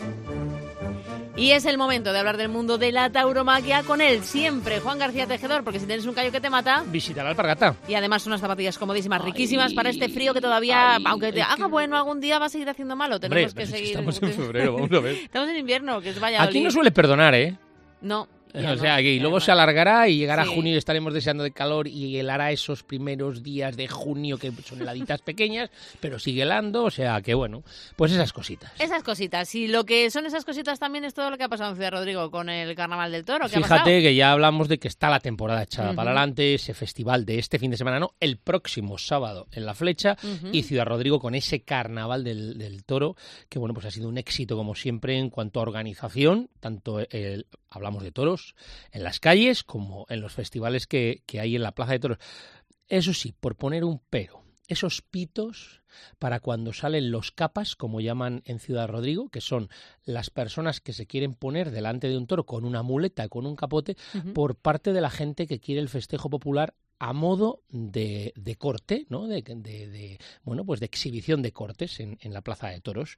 Y es el momento de hablar del mundo de la tauromaquia con él siempre, Juan García Tejedor, porque si tienes un callo que te mata... Visita la alpargata. Y además unas zapatillas comodísimas, ay, riquísimas para este frío que todavía, ay, aunque te haga que... bueno, algún día va a seguir haciendo malo. Tenemos Hombre, que seguir... Estamos en febrero, vamos a ver. Estamos en invierno, que es Valladolid. Aquí no suele perdonar, ¿eh? No. Ya o sea, y luego se alargará y llegará sí. junio y estaremos deseando de calor y helará esos primeros días de junio que son heladitas pequeñas, pero sigue helando, o sea que bueno, pues esas cositas. Esas cositas, y lo que son esas cositas también es todo lo que ha pasado en Ciudad Rodrigo con el Carnaval del Toro. ¿Qué Fíjate ha pasado? Que ya hablamos de que está la temporada echada uh-huh. para adelante, ese festival de este fin de semana, no, el próximo sábado en La Flecha uh-huh. y Ciudad Rodrigo con ese Carnaval del, del Toro, que bueno, pues ha sido un éxito como siempre en cuanto a organización, tanto el, hablamos de toros en las calles como en los festivales que, que hay en la Plaza de Toros. Eso sí, por poner un pero, esos pitos para cuando salen los capas, como llaman en Ciudad Rodrigo, que son las personas que se quieren poner delante de un toro con una muleta, con un capote, uh-huh. por parte de la gente que quiere el festejo popular a modo de, de corte, ¿no? De, de, de, bueno, pues de exhibición de cortes en, en la Plaza de Toros.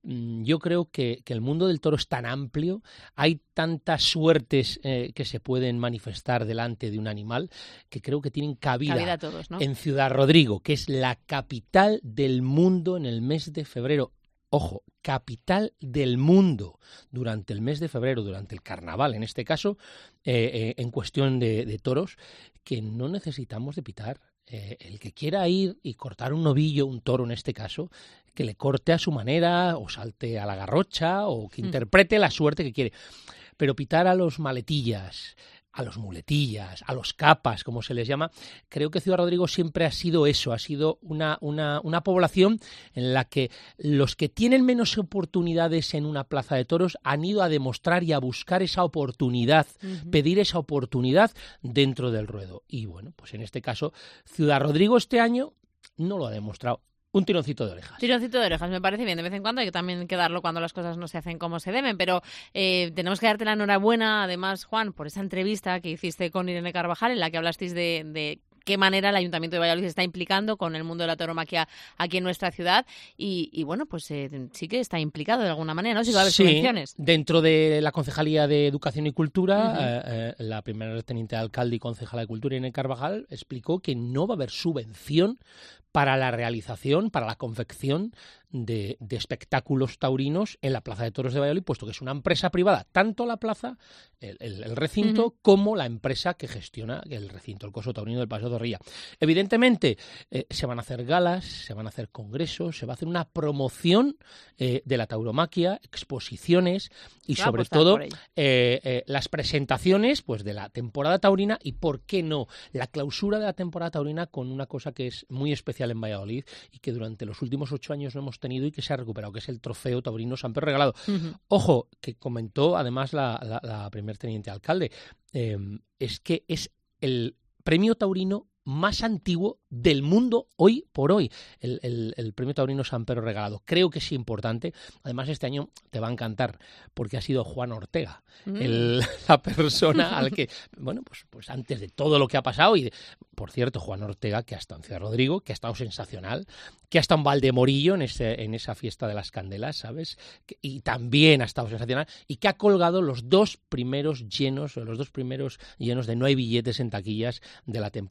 Yo creo que, que el mundo del toro es tan amplio, hay tantas suertes eh, que se pueden manifestar delante de un animal, que creo que tienen cabida, cabida a todos, ¿no? En Ciudad Rodrigo, que es la capital del mundo en el mes de febrero. Ojo, capital del mundo durante el mes de febrero, durante el carnaval, en este caso, eh, eh, en cuestión de, de toros, que no necesitamos de pitar. Eh, el que quiera ir y cortar un novillo, un toro en este caso, que le corte a su manera, o salte a la garrocha, o que mm. interprete la suerte que quiere. Pero pitar a los maletillas, a los muletillas, a los capas, como se les llama, creo que Ciudad Rodrigo siempre ha sido eso, ha sido una, una, una población en la que los que tienen menos oportunidades en una plaza de toros han ido a demostrar y a buscar esa oportunidad, uh-huh. pedir esa oportunidad dentro del ruedo. Y bueno, pues en este caso, Ciudad Rodrigo este año no lo ha demostrado. Un tironcito de orejas. Tironcito de orejas, me parece bien. De vez en cuando hay que también que darlo cuando las cosas no se hacen como se deben, pero eh, tenemos que darte la enhorabuena, además, Juan, por esa entrevista que hiciste con Irene Carvajal, en la que hablasteis de, de qué manera el Ayuntamiento de Valladolid se está implicando con el mundo de la tauromaquia aquí en nuestra ciudad y, y bueno, pues eh, sí que está implicado de alguna manera, ¿no? Sí, va a haber sí, subvenciones. Dentro de la Concejalía de Educación y Cultura, Uh-huh. eh, eh, la primera teniente de alcalde y concejala de Cultura, Irene Carvajal, explicó que no va a haber subvención para la realización, para la confección de, de espectáculos taurinos en la Plaza de Toros de Valladolid, puesto que es una empresa privada, tanto la plaza, el, el, el recinto, uh-huh. como la empresa que gestiona el recinto, el coso taurino del Paseo Zorrilla. Evidentemente, eh, se van a hacer galas, se van a hacer congresos, se va a hacer una promoción eh, de la tauromaquia, exposiciones y va sobre todo eh, eh, las presentaciones pues de la temporada taurina y, ¿por qué no?, la clausura de la temporada taurina con una cosa que es muy especial en Valladolid y que durante los últimos ocho años no hemos tenido y que se ha recuperado, que es el trofeo taurino San Pedro Regalado. Uh-huh. Ojo, que comentó además la, la, la primer teniente alcalde, eh, es que es el premio taurino más antiguo del mundo hoy por hoy, el, el, el premio taurino San Pedro Regalado. Creo que es importante. Además, este año te va a encantar porque ha sido Juan Ortega, mm. el, la persona al que, bueno, pues, pues antes de todo lo que ha pasado, y de, por cierto, Juan Ortega, que ha estado en Ciudad Rodrigo, que ha estado sensacional, que ha estado en Valdemorillo en, ese, en esa fiesta de las candelas, ¿sabes? Que, y también ha estado sensacional, y que ha colgado los dos primeros llenos, los dos primeros llenos de no hay billetes en taquillas de la temporada.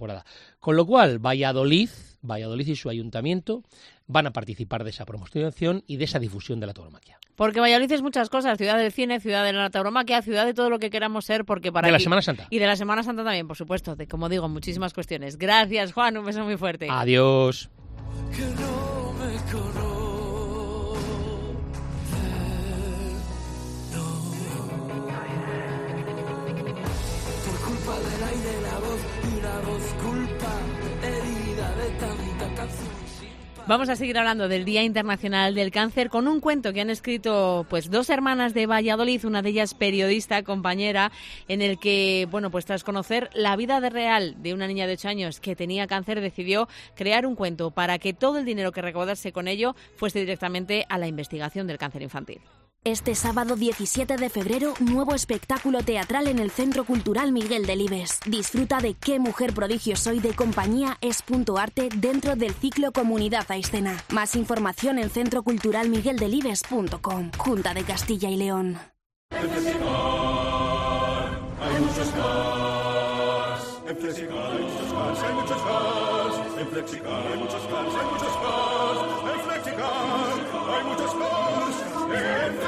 Con lo cual, Valladolid, Valladolid y su ayuntamiento van a participar de esa promoción y de esa difusión de la tauromaquia. Porque Valladolid es muchas cosas, ciudad del cine, ciudad de la tauromaquia, ciudad de todo lo que queramos ser, porque para De la aquí... Semana Santa. Y de la Semana Santa también, por supuesto, de, como digo, muchísimas cuestiones. Gracias, Juan, un beso muy fuerte. Adiós. Que no me conoce, no. Por culpa del aire, la voz y la voz culpa, herida de tanta canción. Vamos a seguir hablando del Día Internacional del Cáncer con un cuento que han escrito pues dos hermanas de Valladolid, una de ellas periodista, compañera, en el que, bueno, pues tras conocer la vida de real de una niña de ocho años que tenía cáncer, decidió crear un cuento para que todo el dinero que recaudase con ello fuese directamente a la investigación del cáncer infantil. Este sábado diecisiete de febrero, nuevo espectáculo teatral en el Centro Cultural Miguel Delibes. Disfruta de Qué mujer prodigio soy de compañía Es.arte dentro del ciclo Comunidad a Escena. Más información en centro cultural miguel delibes punto com. Junta de Castilla y León. En Flexicar hay muchos cars. En Flexicar hay muchos cars, hay muchos cars. En Flexicar hay muchos cars, hay muchos cars. En Flexicar hay muchos cars. En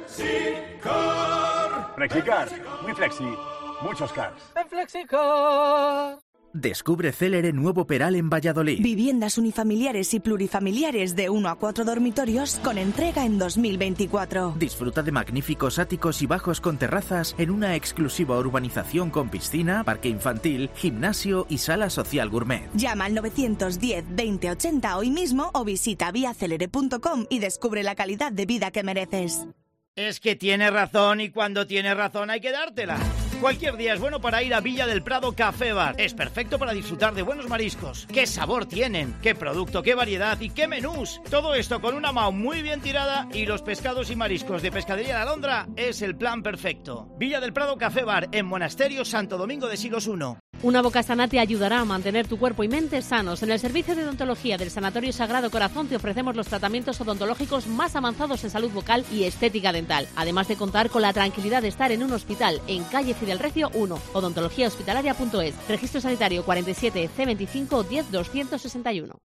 Flexicar. Flexicar, muy flexi, muchos cars. En Flexicar. Descubre Célere nuevo Peral en Valladolid. Viviendas unifamiliares y plurifamiliares de uno a cuatro dormitorios con entrega en dos mil veinticuatro. Disfruta de magníficos áticos y bajos con terrazas en una exclusiva urbanización con piscina, parque infantil, gimnasio y sala social gourmet. Llama al novecientos diez veinte ochenta hoy mismo o visita vía celere punto com y descubre la calidad de vida que mereces. Es que tiene razón y cuando tiene razón hay que dártela. Cualquier día es bueno para ir a Villa del Prado Café Bar. Es perfecto para disfrutar de buenos mariscos. ¿Qué sabor tienen? ¿Qué producto? ¿Qué variedad? ¿Y qué menús? Todo esto con una mao muy bien tirada y los pescados y mariscos de Pescadería La Alondra es el plan perfecto. Villa del Prado Café Bar en Monasterio Santo Domingo de Silos uno. Una boca sana te ayudará a mantener tu cuerpo y mente sanos. En el servicio de odontología del Sanatorio Sagrado Corazón te ofrecemos los tratamientos odontológicos más avanzados en salud bucal y estética dental. Además de contar con la tranquilidad de estar en un hospital en calle Fidel Recio uno, odontología hospitalaria punto es. Registro sanitario cuarenta y siete C veinticinco diez doscientos sesenta y uno.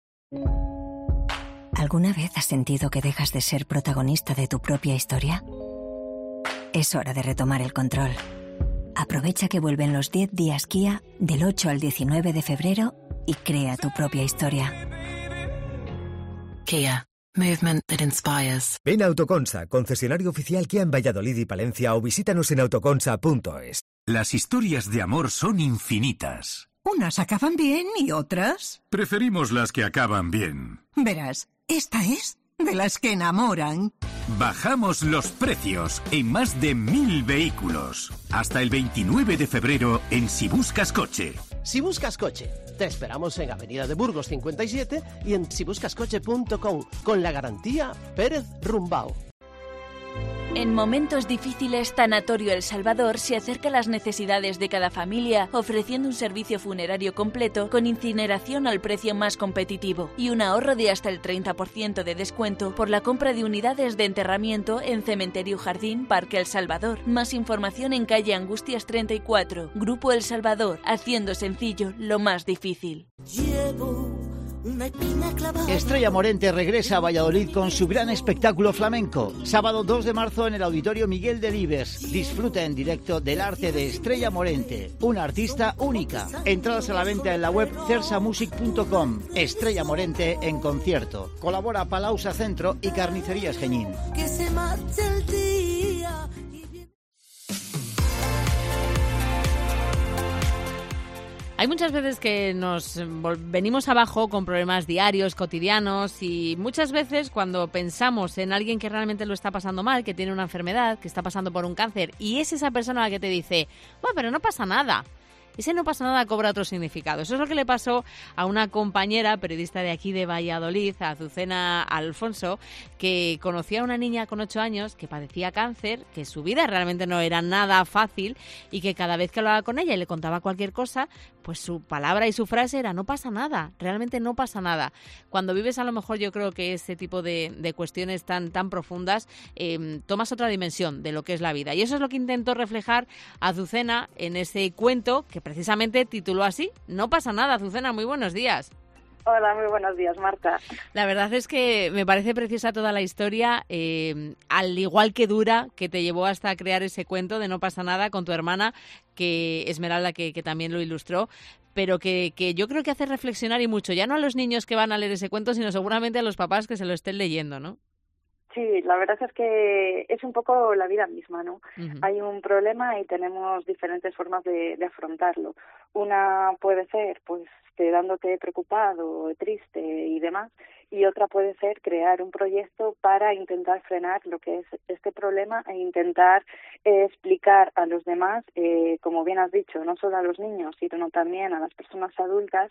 ¿Alguna vez has sentido que dejas de ser protagonista de tu propia historia? Es hora de retomar el control. Aprovecha que vuelven los diez días Kia del ocho al diecinueve de febrero y crea tu propia historia. Kia. Movement that inspires. Ven a Autoconsa, concesionario oficial Kia en Valladolid y Palencia, o visítanos en autoconsa punto es. Las historias de amor son infinitas. Unas acaban bien y otras... Preferimos las que acaban bien. Verás, esta es de las que enamoran. Bajamos los precios en más de mil vehículos. Hasta el veintinueve de febrero en Si Buscas Coche. Si Buscas Coche. Te esperamos en Avenida de Burgos cincuenta y siete y en si buscas coche punto com con la garantía Pérez Rumbao. En momentos difíciles, Tanatorio El Salvador se acerca a las necesidades de cada familia, ofreciendo un servicio funerario completo con incineración al precio más competitivo y un ahorro de hasta el treinta por ciento de descuento por la compra de unidades de enterramiento en Cementerio Jardín Parque El Salvador. Más información en calle Angustias treinta y cuatro. Grupo El Salvador, haciendo sencillo lo más difícil. Llevo una espina clavada. Estrella Morente regresa a Valladolid con su gran espectáculo flamenco. Sábado dos de marzo en el Auditorio Miguel Delibes. Disfruta en directo del arte de Estrella Morente, una artista única. Entradas a la venta en la web cersamusic punto com. Estrella Morente en concierto. Colabora Palausa Centro y Carnicerías Geñín. Que se marche el día. Hay muchas veces que nos venimos abajo con problemas diarios, cotidianos, y muchas veces cuando pensamos en alguien que realmente lo está pasando mal, que tiene una enfermedad, que está pasando por un cáncer, y es esa persona la que te dice, bueno, pero no pasa nada. Ese no pasa nada cobra otro significado. Eso es lo que le pasó a una compañera periodista de aquí de Valladolid, a Azucena Alfonso, que conocía a una niña con ocho años que padecía cáncer, que su vida realmente no era nada fácil y que cada vez que hablaba con ella y le contaba cualquier cosa, pues su palabra y su frase era no pasa nada, realmente no pasa nada. Cuando vives a lo mejor yo creo que ese tipo de, de cuestiones tan, tan profundas, eh, tomas otra dimensión de lo que es la vida. Y eso es lo que intentó reflejar Azucena en ese cuento que precisamente tituló así. No pasa nada, Azucena, muy buenos días. Hola, muy buenos días, Marta. La verdad es que me parece preciosa toda la historia, eh, al igual que dura, que te llevó hasta crear ese cuento de No pasa nada con tu hermana, que Esmeralda, que, que también lo ilustró, pero que, que yo creo que hace reflexionar y mucho, ya no a los niños que van a leer ese cuento, sino seguramente a los papás que se lo estén leyendo, ¿no? Sí, la verdad es que es un poco la vida misma, ¿no? Uh-huh. Hay un problema y tenemos diferentes formas de, de afrontarlo. Una puede ser, pues, quedándote preocupado, triste y demás, y otra puede ser crear un proyecto para intentar frenar lo que es este problema e intentar eh, explicar a los demás, eh, como bien has dicho, no solo a los niños, sino también a las personas adultas,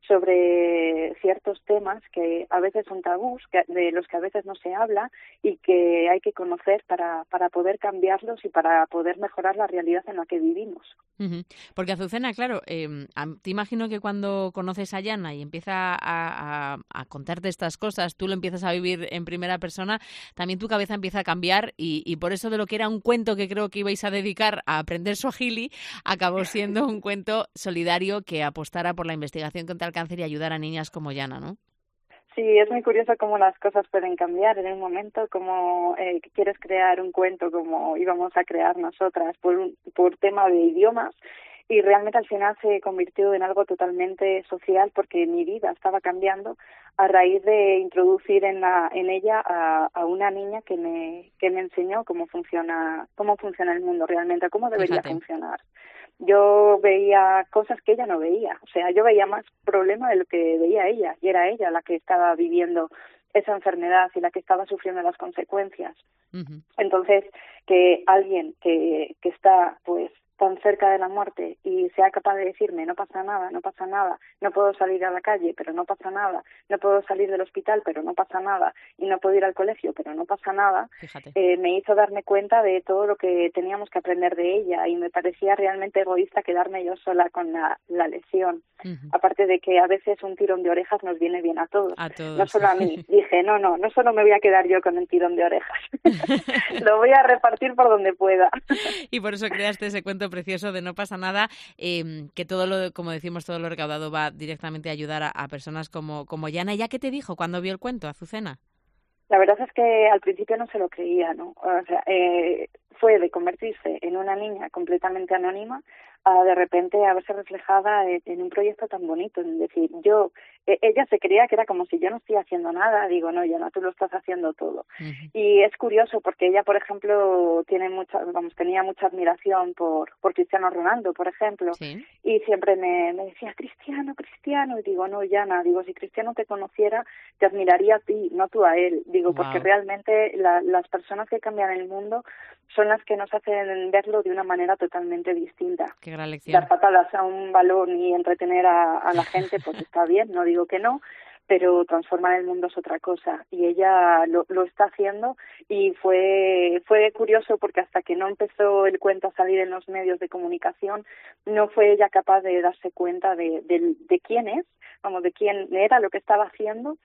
sobre ciertos temas que a veces son tabús, que, de los que a veces no se habla y que hay que conocer para, para poder cambiarlos y para poder mejorar la realidad en la que vivimos. Uh-huh. Porque Azucena, claro, eh, te imagino que cuando conoces a Yana y empieza a, a, a contarte estas cosas, tú lo empiezas a vivir en primera persona, también tu cabeza empieza a cambiar y, y por eso de lo que era un cuento que creo que ibais a dedicar a aprender suajili, acabó siendo un cuento solidario que apostara por la investigación contra el cáncer y ayudar a niñas como Yana, ¿no? Sí, es muy curioso cómo las cosas pueden cambiar en un momento, como eh, quieres crear un cuento como íbamos a crear nosotras por, un, por tema de idiomas, y realmente al final se convirtió en algo totalmente social porque mi vida estaba cambiando a raíz de introducir en la en ella a, a una niña que me que me enseñó cómo funciona cómo funciona el mundo realmente, cómo debería Fíjate. funcionar. Yo veía cosas que ella no veía, o sea, yo veía más problema de lo que veía ella, y era ella la que estaba viviendo esa enfermedad y la que estaba sufriendo las consecuencias. Uh-huh. Entonces, que alguien que, que está, pues, tan cerca de la muerte y sea capaz de decirme no pasa nada, no pasa nada, no puedo salir a la calle, pero no pasa nada, no puedo salir del hospital, pero no pasa nada, y no puedo ir al colegio, pero no pasa nada, eh, me hizo darme cuenta de todo lo que teníamos que aprender de ella, y me parecía realmente egoísta quedarme yo sola con la, la lesión. Uh-huh. Aparte de que a veces un tirón de orejas nos viene bien a todos, a todos. No solo a mí. Dije, no, no, no solo me voy a quedar yo con el tirón de orejas, lo voy a repartir por donde pueda. Y por eso creaste ese cuento precioso de No pasa nada, eh, que todo lo, como decimos, todo lo recaudado va directamente a ayudar a, a personas como, como Yana. ¿Ya qué te dijo cuando vio el cuento, Azucena? La verdad es que al principio no se lo creía, ¿no? O sea, eh, fue de convertirse en una niña completamente anónima a de repente a verse reflejada en, en un proyecto tan bonito, es decir, yo, eh, ella se creía que era como si yo no estoy haciendo nada, digo, no, Yana, tú lo estás haciendo todo. Uh-huh. Y es curioso porque ella, por ejemplo, tiene mucha, vamos, tenía mucha admiración por, por Cristiano Ronaldo, por ejemplo, ¿Sí? y siempre me, me decía, Cristiano, Cristiano, y digo, no, Yana, digo, si Cristiano te conociera, te admiraría a ti, no tú a él, digo, wow. porque realmente la, las personas que cambian el mundo son las que nos hacen verlo de una manera totalmente distinta. Qué gran lección. Dar patadas a un balón y entretener a, a la gente, pues está bien, no digo que no, pero transformar el mundo es otra cosa, y ella lo, lo está haciendo, y fue fue curioso porque hasta que no empezó el cuento a salir en los medios de comunicación, no fue ella capaz de darse cuenta de, de, de quién es, vamos, de quién era, lo que estaba haciendo,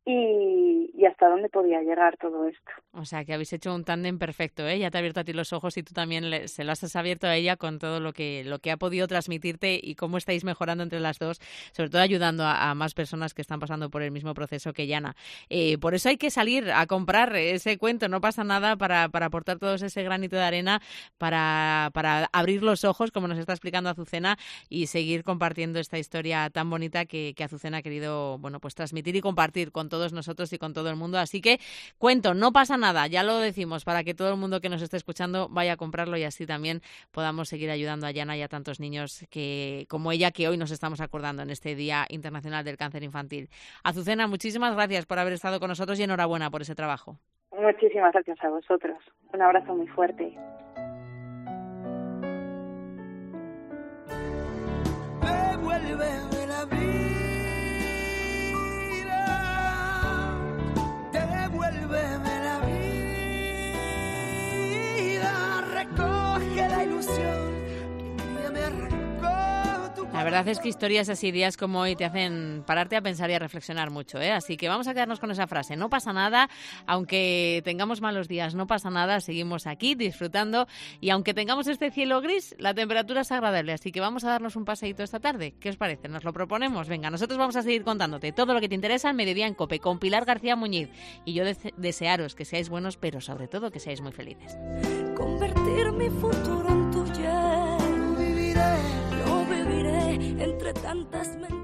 y, y hasta dónde podía llegar todo esto. O sea, que habéis hecho un tándem perfecto, ¿eh? Ella te ha abierto a ti los ojos y tú también le, se los has abierto a ella con todo lo que lo que ha podido transmitirte y cómo estáis mejorando entre las dos, sobre todo ayudando a, a más personas que están pasando por el mismo proceso que Yana. Eh, por eso hay que salir a comprar ese cuento, no pasa nada, para, para aportar todos ese granito de arena, para, para abrir los ojos, como nos está explicando Azucena, y seguir compartiendo esta historia tan bonita que, que Azucena ha querido, bueno, pues transmitir y compartir con todos nosotros y con todo el mundo. Así que cuento, no pasa nada, ya lo decimos, para que todo el mundo que nos esté escuchando vaya a comprarlo y así también podamos seguir ayudando a Yana y a tantos niños que como ella, que hoy nos estamos acordando en este Día Internacional del Cáncer Infantil. Azucena, muchísimas gracias por haber estado con nosotros y enhorabuena por ese trabajo. Muchísimas gracias a vosotros. Un abrazo muy fuerte. Devuélveme la vida. Devuélveme la vida, recoge la ilusión que un día me arrancó tu corazón. La verdad es que historias así, días como hoy, te hacen pararte a pensar y a reflexionar mucho, ¿eh? Así que vamos a quedarnos con esa frase. No pasa nada, aunque tengamos malos días, no pasa nada, seguimos aquí disfrutando y aunque tengamos este cielo gris, la temperatura es agradable, así que vamos a darnos un paseíto esta tarde. ¿Qué os parece? ¿Nos lo proponemos? Venga, nosotros vamos a seguir contándote todo lo que te interesa en Mediodía en COPE con Pilar García Muñiz y yo de- desearos que seáis buenos, pero sobre todo que seáis muy felices. Convertir mi futuro en tuyo. Lo viviré, lo viviré entre tantas mentiras.